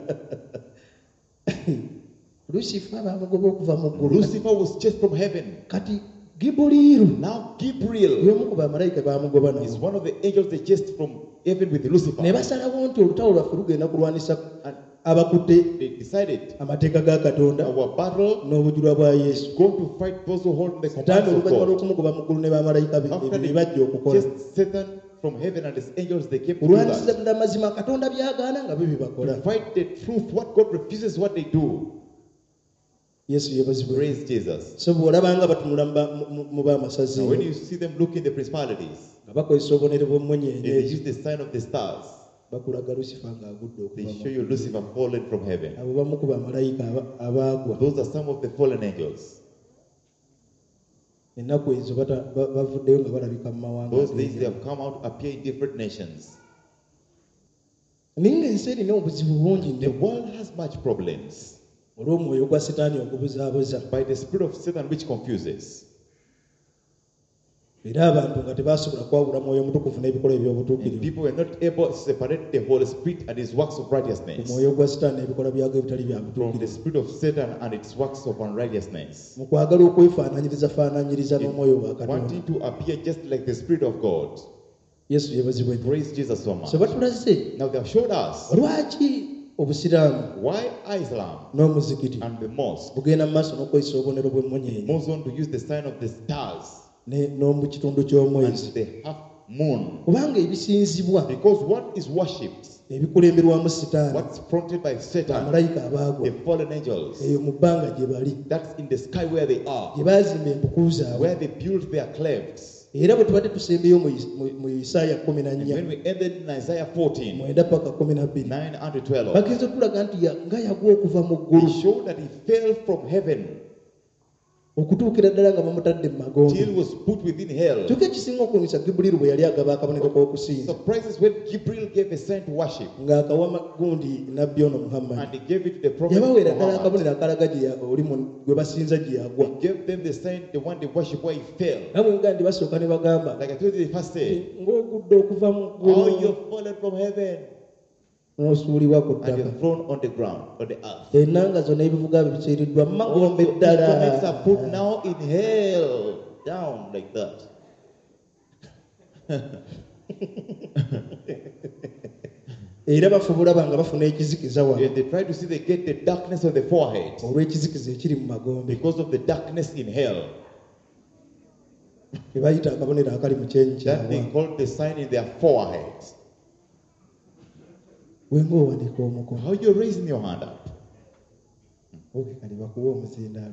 lusifa baamugoba okuva mu ggulu Lucifer was chased from heaven. kati gibuliiru Now Gabriel y'omu ku bamalayika baamugoba is nabo one of the angels they chased from heaven with ne Lucifer. basalawo nti olutalo lwaffe lugenda kulwanisa abakutte They decided amateeka ga Katonda our battle n'obujulwa bwa Yesu. is going to fight those who hold the Sataani commands of oluvannyuma God. lw'okumugoba mu ggulu ne bamalayika be After ebyo they bye bajja okukola. chased Satan from heaven and his angels, they came to do Olwaniriza that. ddala amazima Katonda by'agaana nga byo bye bakola. To fight the truth, what God refuses, what they do. Yesu yeebazibwe. Praise Jesus. So bw'olabanga batunula mu baamasazi Now when you see them look in the principalities, nga bakozesa obubonero and bw'emmunyeenye they ekyo, use the sign of the stars, bakulaga Lucifer ng'agudde they okuva show you Lucifer fallen from heaven. abo bamu ku bamalayika abaagwa. Those are some of the fallen angels. Ennaku ezo bavuddeyo nga balabika mu mawanga Those days they ag'enjawulo. have come out to appear in different nations. Naye ng'ensi erina obuzibu bungi The nnyo world has much problems olw'omwoyo gwa Setaani ogubuzaabuza. by the spirit of Satan which confuses. Era abantu nga tebasobola kwawula mwoyo mutukuvu n'ebikolwa And eby'obutuukirivu. people were not able to separate the Holy Spirit and his works of Ku righteousness mwoyo gwa Setaani n'ebikolwa byago ebitali bya from the butuukirivu. spirit of Satan and its works of unrighteousness. Mu kwagala okwefaananyiriza n'omwoyo gwa Katonda. Wanting to appear just like the spirit of God. Yesu yeebazibwe nnyo. Praise Jesus so much. So batulaze Now they have showed us lwaki obusiraamu why Islam n'omuzikiti and the mosque bugenda mu maaso n'okukozesa obubonero bw'emmunyeenye moves on to use the sign of the stars n'omu kitundu and ky'omwezi, the half moon. kubanga ebisinzibwa Because what is worshipped, ebikulemberwamu Setaani, what's fronted by Satan, bamalayika abaagwa, the fallen angels, eyo mu bbanga gye bali, that's in the sky where they are, gye baazimba empuku zaabwe. where they build their clefts. Era bwe tubadde tusembeyo mu Isaaya And when 14 we ended in Isaiah 14, 9 paka 12, 9 and 12, bagenza okulaga nti nga yagwa okuva mu ggulu he showed that he fell from heaven okutuukira ddala nga bamutadde mu magombe. till he was put within hell. Kyokka ekisinga okuwunyisa Gibuliru bwe yali agaba akabonero k'okusinza, Surprises when Gabriel gave a sign to worship ng'akawa gundi nabbi ono Muhammad. and he gave it to the prophet Yabaweera ddala Muhammad. akabonero akalaga oli gwe basinza gye yagwa. He gave them the sign, the one they worship where he fell. Namwe nga ndi basooka ne bagamba Like I told you, the first say, ng'ogudde okuva mu oh, ggulu you've fallen from heaven n'osuulibwa ku and ttaka. you're thrown on the ground, on the earth. Ennanga zonna ebivuga bye bikyeriddwa mu All magombe your instruments ddala. are put now in hell, down like that. Era bafubula nga bafuna ekizikiza wano And they try to see they get the darkness of the forehead olw'ekizikiza ekiri mu magombe, because of the darkness in hell. be bayita akabonero akali mu kyenyi That they kyabwe. call the sign in their foreheads. Wenga owanika omukono How you're raising your hand up. oge kale bakuwa omuzindaalo.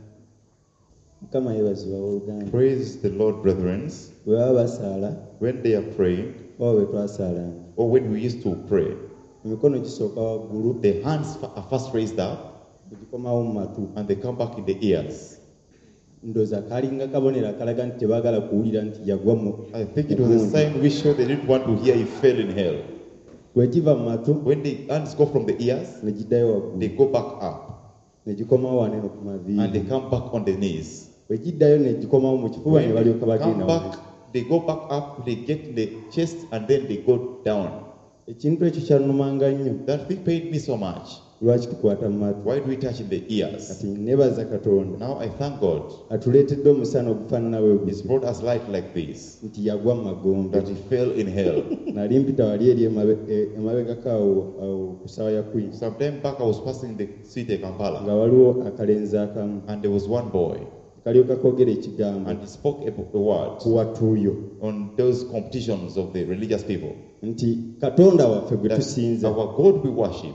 Mukama yeebazibwa oluganda. Praise the Lord, brethren. Bwe baba basaala When they are praying, oba bwe twasaalanga, or when we used to pray, emikono gisooka waggulu the hands are first raised up ne gikomawo mu matu. and they come back in the ears. Ndowooza kalinga kabonero akalaga nti tebaagala kuwulira nti yagwa mu I think it was a sign which showed they didn't want to hear he fell in hell. bwe giva mu matu When the hands go from the ears, ne giddayo they waggulu go back up ne gikomawo waneno ku and they maviiri. come back on the knees. Bwe giddayo ne gikomawo mu kifuba ne When balyoka they come bagenda back, wansi. they go back up, they get in the chest and then they go down. Ekintu ekyo kyannumanga nnyo. That thing paid me so much. Lwaki tukwata mu matu? Why do we touch in the ears? Kati nebaza Katonda Now I thank God. atuleetedde omusana ogufaanana bwe He's guti brought us light like this, nti yagwa mu magombe. that he fell in hell. Nali mpita wali eri emabegako awo ku ssaawa ya Queen Some time back I was passing the street in nga Kampala waliwo akalenzi akamu and there was one boy kalyoka koogera ekigambo and he spoke a word ku watuuyo on those competitions of the religious people. nti Katonda waffe gwe That tusinza our God we worship,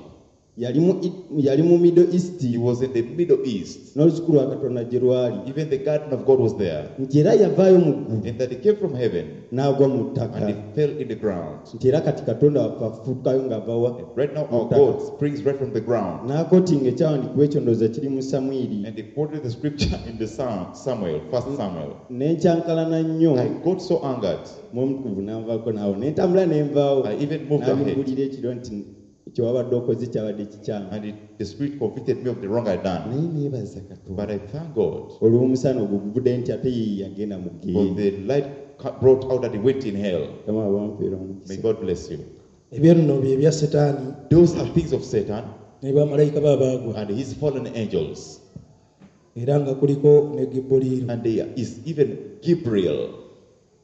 yali mu Middle East he was in the Middle East. n'olusuku lwa Katonda gye lwali Even the garden of God was there. nti era yavaayo mu ggulu And that he came from heaven n'agwa mu ttaka and he fell in the ground. nti era kati Katonda waffe afuukayo ng'avawa Right now our God springs right from the ground. n'akootinga ekyawandiikibwa ekyo ndowooza kiri mu Samwiri And he quoted the scripture in the Psalm, Samuel, 1 Samuel. n'enkyankalana nnyo I got so angered, muomutukuvu n'anvaako naawo n'entambula n'envaawo I even moved ahead. n'abimbulira ekiro nti kyewabadde okoze kyabadde kikyamu And the Spirit convicted me of the wrong I'd done. naye neebaza Katonda But I thank God olw'omusana ogwo guvudde nti ate ye yagenda mu for ggeeri. the light brought out that he went in hell. Kama abampeera May omukisa. God bless you. Ebyo nno bye bya Setaani Those are things of Satan ne bamalayika babaagwa, and his fallen angels. era nga kuliko ne Gibuliru And there is even Gabriel.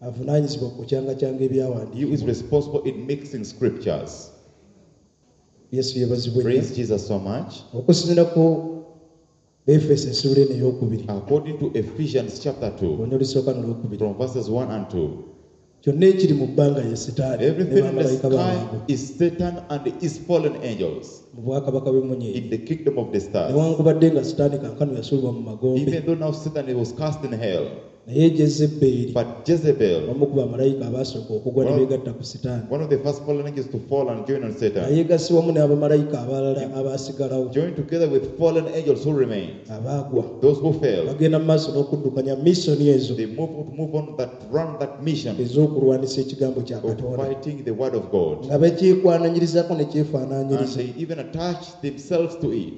avunaanyizibwa ku kyangakyanga He ebyawandiikibwa. is responsible in mixing scriptures. yesu yeebazibwe Praise nnyo Jesus so much. okusinziira ku Efeso essula eno ey'okubiri According to Ephesians chapter 2, olwo olusooka n'olwokubiri from verses 1 and 2, kyonna ekiri mu bbanga ye sitaani ne everything in the bamalayika sky bamwangu is Satan and his fallen angels mu bwakabaka bw'emmunyeeri in the kingdom of the stars. newankubadde nga sitaani kankano yasuulibwa mu magombe Even though now Satan was cast in hell, naye jezebbeeri but Jezebel, omu ku bamalayika abaasooka okugwa ne beegatta ku sitaani one of the first fallen angels to fall and join on Satan, ayeegasi wamu n'abamalayika abalala abaasigalawo joined together with fallen angels who remained, abaagwa those who fell. bagenda mu maaso n'okuddukanya missoni ezo They move on that mission ez'okulwanisa ekigambo kya of katonda fighting the word of God. nga bakyekwananyirizako ne And kyefaanaanyiriza they even attach themselves to it.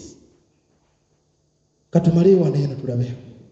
katumale wano eno tulabe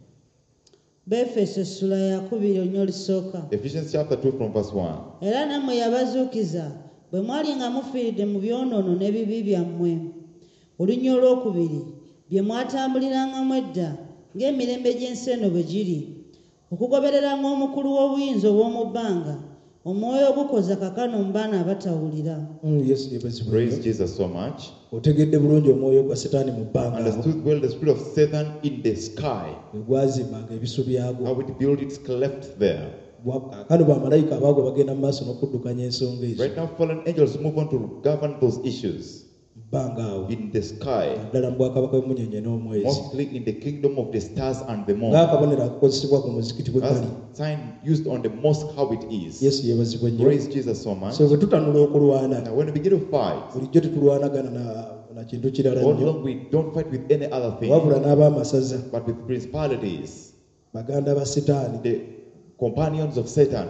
Befeso essula ya 2 nnyo olusooka. Ephesians chapter 2 from verse 1. Era nammwe yabazuukiza bwe mwali nga mufiiridde mu byonoono n'ebibi byammwe olunya olwokubiri bye mwatambulirangamu edda ng'emirembe gy'ensi eno bwe giri okugobereranga omukulu w'obuyinza obw'omu bbanga omwoyo ogukoza kakano mu baana abatawulira. yesu yeebazibwe Praise nnyo. Jesus so much. otegedde bulungi omwoyo gwa setaani mu bbanga awo Understood well the spirit of Satan in the sky, bwe gwazimbanga ebisu byagwo how it built its cleft there. kano bamalayika abaagwo bagenda mu maaso n'okuddukanya ensonga ezo Right now, fallen angels move on to govern those issues mu bbanga awo in the sky, ddala mu bwakabaka bw'emunyenye n'omwezi mostly in the kingdom of the stars and the moon. ng'akabonero akakozesebwa ku muzikiti bwe As kali sign used on the mosque, how it is. yesu yeebazibwe nnyo Praise Jesus so much. so bwe tutanula okulwana Now, when we begin to fight, bulijjo tetulwanagana na kintu kirala all nnyo along we don't fight with any other thing, wabula n'abaamasaza but with principalities, baganda ba setaani the companions of Satan,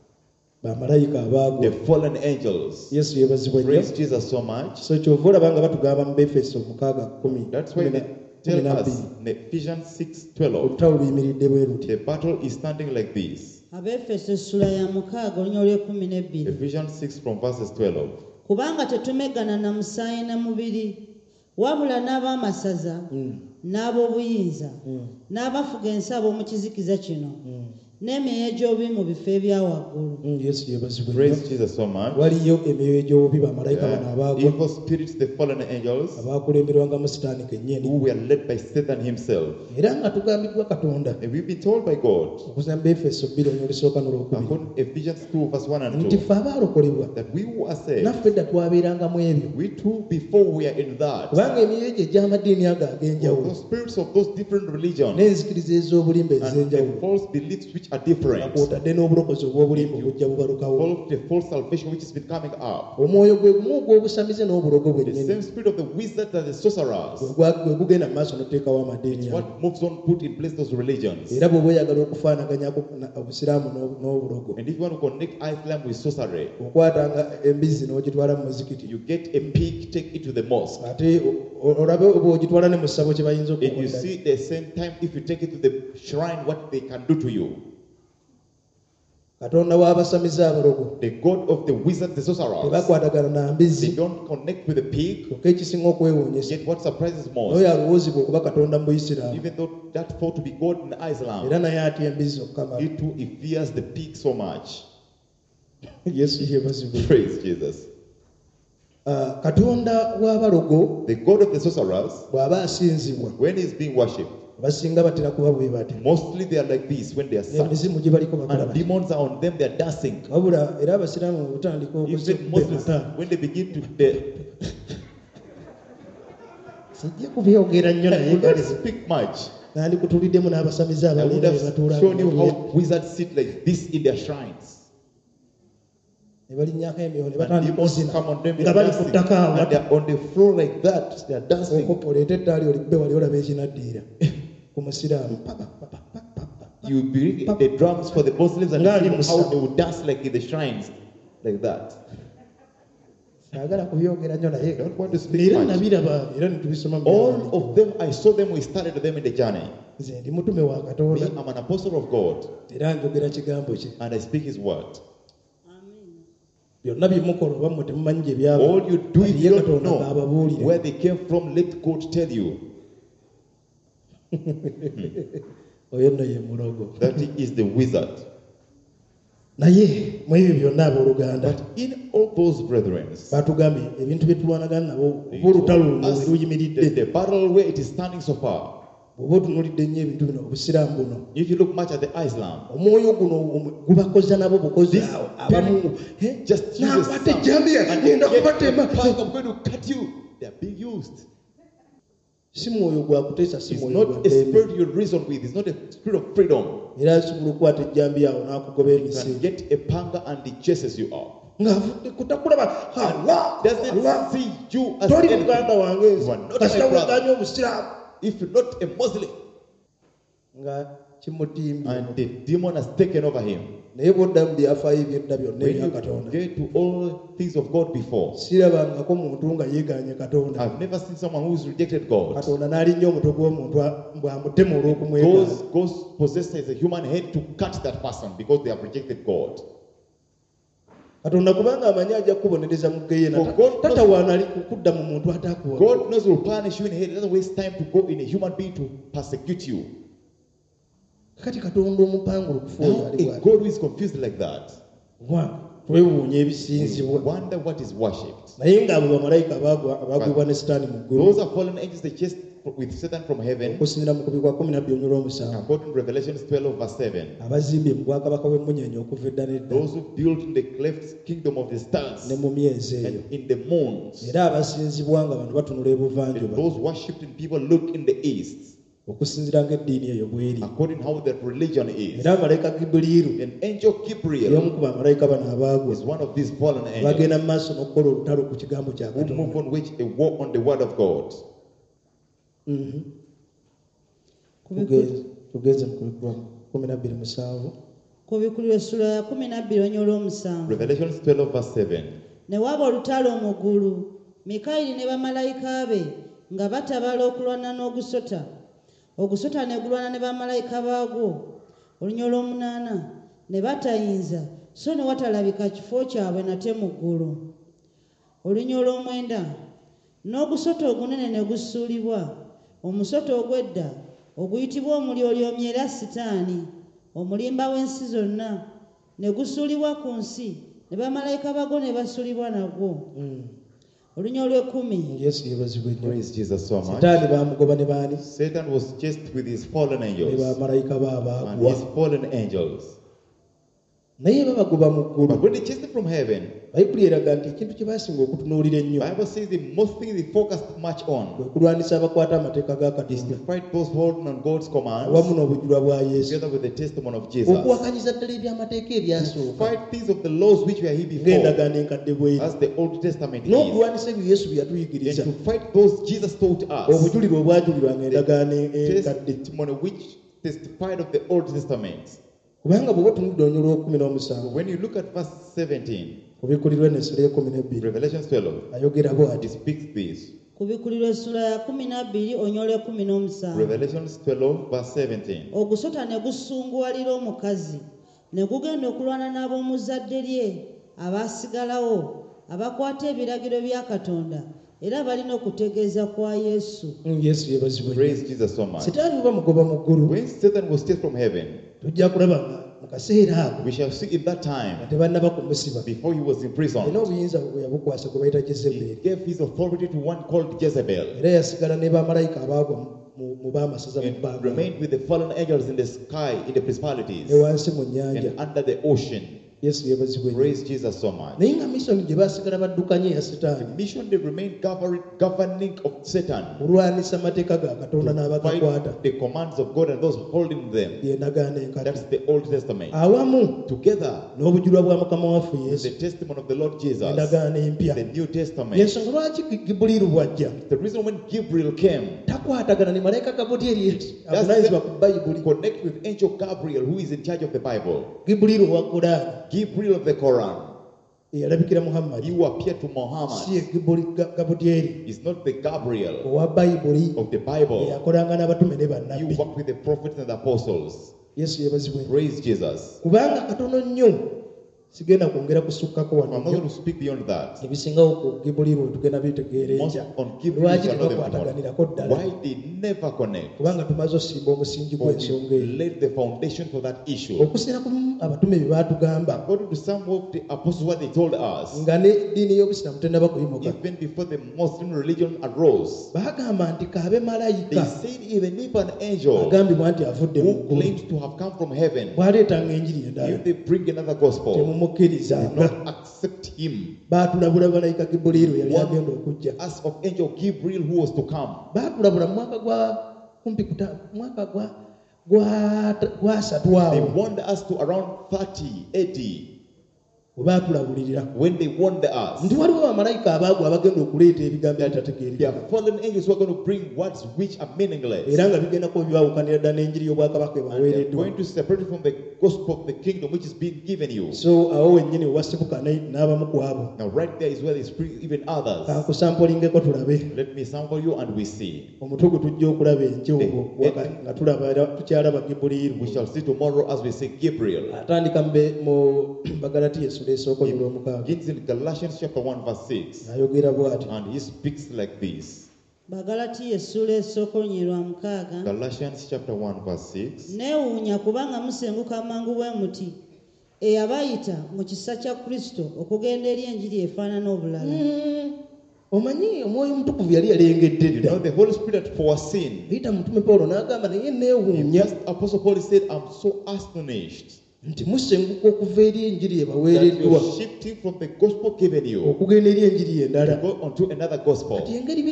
bamalayika abaagwo the fallen angels. yesu yeebazibwe nnyo Praise Jesus so much. so kyova olaba nga batugamba mu befeso 6:10 That's why they tell us in Ephesians 6:12, olutalo luyimiridde bwe luti the battle is standing like this. Abefeso essula ya 6 olunya olw'ekumi Ephesians 6 from verses 12. kubanga tetumegana na musaayi na mubiri wabula n'abaamasaza n'ab'obuyinza n'abafuga ensi ab'omu kizikiza kino n'emyoyo egy'obubi mu bifo ebya waggulu. yesu yeebazibwe nnyo Praise Jesus so much. waliyo emyoyo egy'obubi bamalayika bano abaagwa Evil spirits, the fallen angels, abaakulemberwangamu sitaani kennyini who were led by Satan himself. era nga tugambiddwa katonda And we've been told by God, okuza mu befeso 2 olunya olusooka n'olwokubiri according to Ephesians 2 verse 1 and nti 2, ffe abaalokolebwa that we who are saved, naffe dda twabeerangamu ebyo we too before we are in that, kubanga emyoyo egyo egy'amadiini ago ag'enjawulo those spirits of those different religions n'enzikiriza ez'obulimba and the ez'enjawulo false beliefs which are different, kwotadde n'obulokozi obw'obulimba obujja bubalukawo the false salvation which has been coming up, omwoyo gwe gumu ogw'obusamize n'obulogo the bwennyini same spirit of the wizards and the sorcerers, gwe gugenda mu maaso n'oteekawo amadeeni ago what moves on put in place those religions. era bw'oba oyagala okufaanaganyako obusiraamu n'obulogo And if you want to connect Islam with sorcery, okwatanga embizzi n'ogitwala mu muzikiti you get a pig, take it to the mosque. ate olabe bw'ogitwala ne mu ssabo kye bayinza And you okukolera see the same time if you take it to the shrine, what they can do to you. katonda w'abasamize abalogo The God of the wizards, the sorcerers, tebakwatagana na they mbizzi don't connect with the pig. kyokka ekisinga okwewuunyisa Yet what surprises n'oyo most, alowoozebwa okuba katonda mu buisiraamu even though that thought to be God in Islam, era naye atya embizzi okukamala he too he fears the pig so much. yesu yeebazibwe Praise Jesus. katonda w'abalogo The God of the sorcerers, bw'aba asinzibwa when he's being worshipped, basinga batera kuba bwe bati mostly they are like this when they are sad. emizimu gye baliko bakola And bati demons are on them, they are dancing. wabula era abasiraamu bwe butandika Even Muslims, okuzimata when they begin to, they sijja kubyogera nnyo naye don't gali speak much. nandi kutuliddemu n'abasamize I would abaleera have be batuula shown you how wizards sit like this in their shrines. ne balinnyako emyoyo ne And batandika demons okuzina come on them, they nga are bali ku dancing. ttaka awo And they are on the floor like that, they are dancing. oleete ettaali olikube wali olaba ekinaddiira ku musiraamu papa, papa, papa, papa. You bring the drums for the Muslims and Ngali see Musa. how they would dance like in the shrines, like that. saagala kubyogera nnyo naye I don't want to speak era much. nabiraba era netubisoma mu All byawandiikibwa. of them, I saw them, we started them in the journey. nze ndi mutume wa Me, katonda I'm an apostle of God, era njogera kigambo kye and I speak His word. byonna bye mukola oba mmwe temumanyi gye byava All you do, if ye you don't katonda know ng'ababuulire where they came from, let God tell you oyo nno ye mulogo that He is the wizard. naye mu ebyo byonna abooluganda But in all those brethren, batugambye ebintu bye tulwanagana nabo oba olutalo luno we the luyimiridde battle where it is standing so far. bw'oba otunuulidde nnyo ebintu bino obusiraamu buno If you look much at the Islam, omwoyo guno gubakoza nabo bukozi awo abamu just use nakwata some ejjambiya and ngenda get kubatema a punk, I'm going to cut you. They are being used. si mwoyo gwa kuteesa si It's mwoyo gwa not a ddembe spirit you reason with. It's not a spirit of freedom. era asobola okukwata ejjambiya awo n'akugoba You emise can get a panga and it chases you up. ng'avudde kutakulaba Doesn't see you as toli anything. muganda wange You nze are not kasita my brother. weganya obusiraamu If you're not a Muslim, nga kimutimbye and the demon has taken over him. naye bw'odda mu byafaayo ebyedda byonna When ebya you katonda get to all things of God before, sirabangako muntu nga yeeganye katonda I've never seen someone who's rejected God. katonda n'alinnya omutwe gw'omuntu bw'amutema olw'okumwegaana Goes possessed as a human head to cut that person because they have rejected God. katonda kubanga amanyi ajja kukubonereza mu geyeena For God knows- tatawaana ali kukudda mu muntu atakuwa God knows will punish you in hell. He doesn't waste time to go in a human being to persecute you. kati katonda omupangula okufa oyo Now, ali a bw'ati God who is confused like that, twewuunya we ebisinzibwa wonder what is worshipped. naye ng'abo bamalayika abaagwibwa ne sitaani mu ggulu Those are fallen angels they chased with Satan from heaven. okusinziira mu kubikwa 12 olw'omusanvu According to Revelation 12 verse 7. abazimbye mu bwakabaka bw'emmunyeenye okuva edda n'edda Those who build in the cleft kingdom of the stars ne mu myezi eyo and in the moons. era abasinzibwa nga bano batunula And ebuvanjuba those worshipped in people look in the east. okusinziira ng'eddiini eyo bw'eri According how that religion is. era malayika gibuliiru An angel Gabriel y'omu ku bamalayika bano abaagwa is one of these fallen angels bagenda mu maaso n'okukola olutalo ku kigambo kya who move katonda on which a war on the word of God. tugenze mu kubikwa 12:7 ku bikuliro essula ya 12 olw'omusanvu. Revelation 12 verse 7. Ne waba olutalo mu ggulu, Mikayiri ne bamalayika be nga batabala okulwana n'ogusota. Ogusota ne gulwana ne bamalayika baagwo. Olunya olw'omunaana ne batayinza, so ne watalabika kifo kyabwe nate mu ggulu. Olunya olw'omwenda n'ogusota ogunene ne gusuulibwa, omusota ogw'edda oguyitibwa omulyolyomye era Sitaani, omulimba w'ensi zonna, ne gusuulibwa ku nsi, ne bamalayika bagwo ne basuulibwa nagwo. Olunya olw'ekkumi yesu yeebazibwe nnyo Praise Jesus so much. sitaani baamugoba ne baani Satan was chased with his fallen ne angels bamalayika be and abaagwa his fallen angels. naye babagoba mu ggulu But when they chased him from heaven, bayibuli eraga nti ekintu kye baasinga okutunuulira ennyo Bible says the most thing they focused much kwe on kulwanisa abakwata amateeka ga is to katonda fight those holding on God's commands awamu n'obujulwa bwa yesu together with the testimony of Jesus. okuwakanyiza ddala ebyamateeka To ebyasooka fight things of the laws which were here before, ng'endagaano enkadde bweri as the Old Testament is, n'okulwanisa ebyo yesu bye and yatuyigiriza to fight those Jesus taught us, obujulirwa obwajulirwanga endagaano enkadde testimony which testified of the Old Testament. kubanga bw'oba otunudde olunya olw'okumi So n'omusanvu when you look at verse 17, obikulirwa n'essula y'ekumi n'ebbiri Revelation 12, ayogera bw'ati it speaks this. ku bikuliro essula ya 12 olunya olw'ekkumi Revelation 12, verse 17. ogusota ne gusunguwalira omukazi ne gugenda okulwana n'ab'omu zadde lye abaasigalawo abakwata ebiragiro bya katonda era balina okutegeeza kwa yesu. yesu yeebazibwe Praise Jesus so much. sitaani bwe bamugoba mu ggulu When Satan was chased from heaven, tujja kulaba nga mu kaseera ako we shall see in that nga time, tebannaba kumusiba before he was era imprisoned, obuyinza bwe yabukwasa gwe bayita he jezeberi gave his authority to one called Jezebel era yasigala ne bamalayika abaagwa mu baamasaza mu and bbanga remained with the fallen angels in the sky, in the principalities, ne wansi mu nnyanja and under the ocean. yesu yeebazibwe nnyo. Praise Jesus so much. naye nga misoni gye baasigala baddukanye eya The sitaani mission they remained governing of Satan, kulwanisa amateeka ga katonda n'abagakwata fight the commands of God and those holding them. byendagaano enkadde That's the Old Testament. awamu Together n'obujulwa bwa mukama waffe with yesu the testimony of the Lord Jesus, endagaano empya the New Testament. yensonga lwaki gibuliiru bwajja The reason when Gabriel came, takwatagana ne malayika gabudyeri avunaanyizibwa ku bayibuli connect with angel Gabriel, who is in charge of the Bible. gibuliiru owa kulaani Gabriel of the Quran, eyalabikira muhammadi you appear to si Muhammad. ye gabudyeri Is not the Gabriel owa bayibuli of the Bible. eyakolanga n'abatume ne You bannabbi work with the prophets and the apostles. yesu yeebazibwe Praise Jesus. kubanga katono nnyo sigenda kwongera kusukkako I'm not going wano to speak beyond that. ebisingawo ku gibulirwe tugenda bitegeera Most enja on Gabriel lwaki shall know them tebakwataganirako tomorrow. ddala Why they never connect? kubanga tumaze osimba omusingi For gw'ensonga we eyo laid the foundation for that issue. okusinziira ku abatume bye baatugamba According to some of the apostles, what they told us, nga n'eddiini y'obusiraamu tennaba kuyimuka even before the Muslim religion arose, baagamba nti kaabe they malayika said even if an angel agambibwa nti avudde mu who ggulu claims to have come from heaven, bw'aleetanga enjiri endala if they bring another gospel, temumukkirizanga not accept him. baatulabula malayika gibuliiro yali agenda okujja As of angel Gabriel who was to come. baatulabula mu mwaka gwa kumpi mwaka gwasatu They awo warned us to around 30 AD bwe baatulabulirira when they warned us. nti waliwo bamalayika abaagwa abagenda okuleeta ebigambo There ebitategeereka are fallen angels who are going to bring words which are meaningless. era nga bigendako byawukanira ddala n'enjiri y'obwakabaka And they're ebaweereddwa going to separate from the gospel of the kingdom which is being given you. so awo wennyini wewasibuka n'abamu ku abo Now, right there is where they spring even others. kankusampolingeko tulabe Let me sample you and we see. omutwe gwe tujja okulaba enky ogwo nga tulaba era tukyalaba gibuliiru We shall see tomorrow as we see Gabriel. atandika mu bagalatiya essula esooka olwa omukaaga Begins in Galatians chapter 1 verse 6. ayogera bw'ati And he speaks like this. bagalatiya essula esooka olunyiri lwa 6. Galatians chapter 1 verse 6. neewuunya kubanga musenguka mangu bwe muti eyabayita mu kisa kya kristo okugenda eri enjiri efaanana obulala. omanyi omwoyo omutukuvu yali yalengedde You know, dda the Holy Spirit had foreseen. yita mutume pawulo n'agamba naye neewuunya Just Apostle Paul said, I'm so astonished nti musenguka okuva eri enjiri that ebaweereddwa you're shifting from the gospel given you okugenda eri enjiri to endala go onto another gospel. kati engeri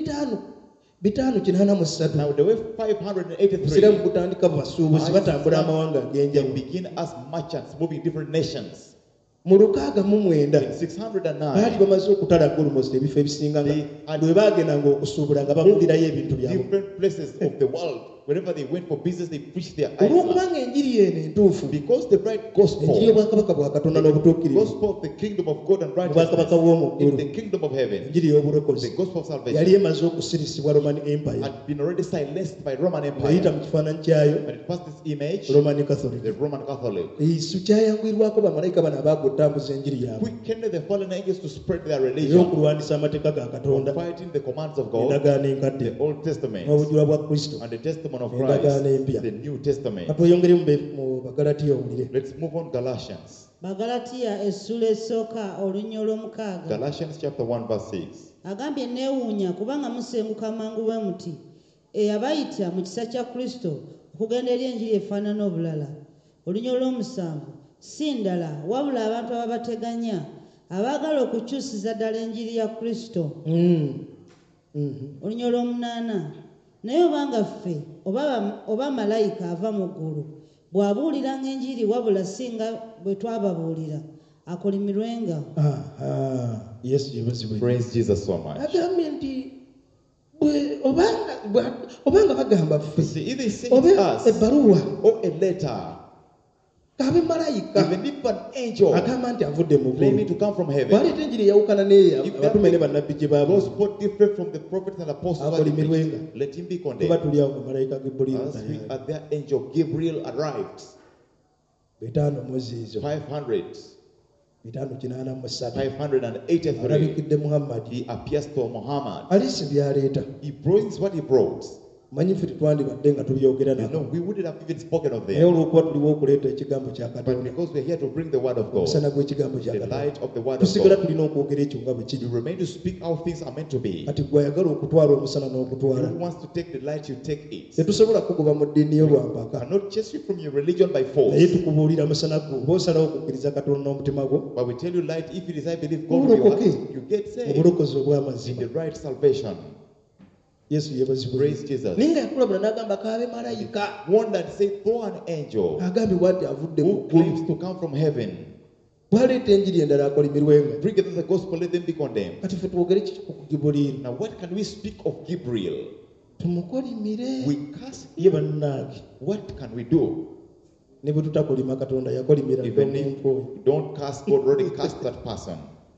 583 Now, the way busiraamu 583, butandika basuubuzi batambula amawanga they ag'enjawulo begin as merchants moving different nations. mu 609 In 609, baali bamaze okutalaga olumozi ebifo ebisinga nga bwe baagendanga okusuubula nga babuulirayo ebintu byabwe different places of the world, wherever they went for business, they preached their ideas. olw'okubanga enjiri eno entuufu Because the right enjiri gospel, y'obwakabaka bwa katonda n'obutuukirivu gospel of the kingdom of God and obwakabaka righteousness, bw'omu in ggulu the kingdom of heaven, enjiri y'obulokozi the gospel of yali salvation emaze okusirisibwa roman empire had been already silenced by Roman yayita Empire. mu kifaananyi kyayo When it passed this image, roman catholic the Roman Catholic isu kyayangwirwako bamalayika bano abaagwa otambuza enjiri yaabwe quickened the fallen angels to spread their religion, ey'okulwanisa amateeka ga katonda fighting the commands of God, endagaano enkadde the Old Testament, n'obujulwa bwa kristo and the testimony of endagaano Christ, empya the New Testament. katweyongere mu bagalatiya owulire Let's move on. Galatians. bagalatiya essula esooka olunyiri olw'omukaaga Galatians chapter 1 verse 6. agambye neewuunya kubanga musenguka mangu bwe muti eyabayita mu kisa kya kristo okugenda eri enjiri efaanana obulala. olunyiri olw'omusanvu si ndala wabula abantu ababateganya abaagala okukyusiza ddala enjiri ya kristo. olunyiri olw'omunaana naye obanga ffe oba malayika ava mu ggulu bw'abuuliranga enjiri wabula singa bwe twababuulira akolimirwenga. yesu yebazibwe Praise Jesus so much. agambye nti obanga bagamba ffe See, if they say oba it's us ebbaluwa or a letter, kabe malayika even if an angel agamba nti avudde mu claiming ggulu to come from heaven, bwaleeta enjiri eyawukana n'eyo If that abatume ne bannabbi gye baabuuza gospel different from the prophets and apostles, that they akolimirwenga preached, let him be tuba condemned. tuli awo ku malayika gebuliimu As we are there, angel Gabriel arrived. bitaano mwezi ezo 500, 583 583. alabikidde muhammadi He appears to Muhammad. alisi byaleeta He brings what he brought. manyi ffe tetwandibadde nga tubyogera You know, nako we wouldn't have even spoken of naye them. olw'okuba tuliwo okuleeta ekigambo kya But katonda because we're here to bring the word of God, omusana gw'ekigambo kya the katonda light of the word of tusigala God, tulina okwogera ekyo nga bwe kiri you remain to speak how things are meant to be. kati gwayagala okutwala omusana n'okutwala Who wants to take the light, you take it. tetusobola kugoba mu ddiini yo lwampaka Cannot chase you from your religion by naye force. tukubuulira musana gwo oba osalawo okukkiriza katonda n'omutima gwo But we tell you light, if it is I believe God with your heart, you get saved obulokozi in obw'amazima the right salvation. yesu yebazibwe Praise Jesus. naye nga yakulabula n'agamba kaabe malayika One that said, through an angel agambibwa nti avudde mu who ggulu claims to come from heaven, bwaleeta enjiri endala akolimirwenga bring it to the gospel, let them be condemned. kati ffe twogere kiki ku kugibuliira Now, what can we speak of Gabriel? tumukolimire We cast ye him. bannange What can we do? ne bwe tutakolima katonda yakolimira dda Even omuntu if oyo we don't cast God, already cast that person.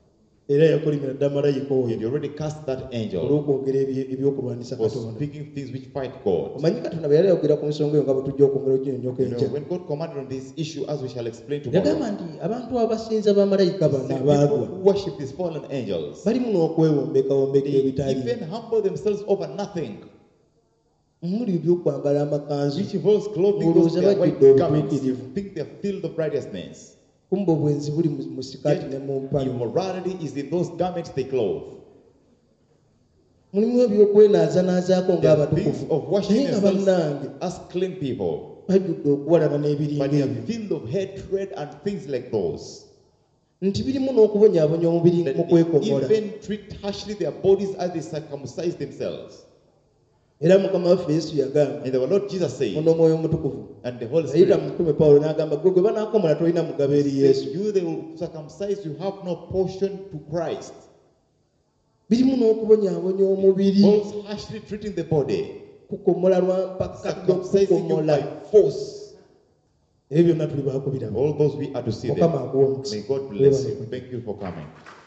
era yakolimira dda malayika He oyo had already cast that angel olw'okwogera ebyokulwanisa for katonda. speaking things which fight God. Omanyi katonda bwe yali ayogera ku nsonga eyo nga bwe tujja okwongera oginyoka You know, enkya when God commanded on this issue, as we shall explain yagamba tomorrow, nti abantu abasinza bamalayika bano the abaagwa people who worship these fallen angels, balimu n'okwewombekawombeka they ebitali even humble themselves over nothing, muli ebyokwambala amakanzu which involves clothing those olowooza their white bajjudde garments. You obutuukirivu think they're filled of righteousness. kumba obwenzi buli mu sikaati ne mu mpale Immorality is in those garments they clothe. mulimu ebyokwenaazanaazaako They are things ng'abatukuvu of washing naye nga themselves bannange as clean people, bajjudde okuwalana but n'ebiringa they are ebyo filled of hatred and things like those. nti birimu n'okubonyaabonya omubiri That mu they kwekomola even treat harshly their bodies as they circumcise themselves. era mukama waffe yesu yagamba And our Lord Jesus said, ono omwoyo omutukuvu and the Holy yayita Spirit, mu mutume pawulo n'agamba gwe gwe banaakomola tolina mugabo eri yesu you they will circumcise, you have no portion to Christ. birimu n'okubonyaabonya omubiri Both harshly treating the body, kukomola lwa mpaka circumcising you kukomola by force. ebyo byonna tuli baakubiramo All those we are to see mukama them. akuwa omukisa May God bless you. Thank you for coming.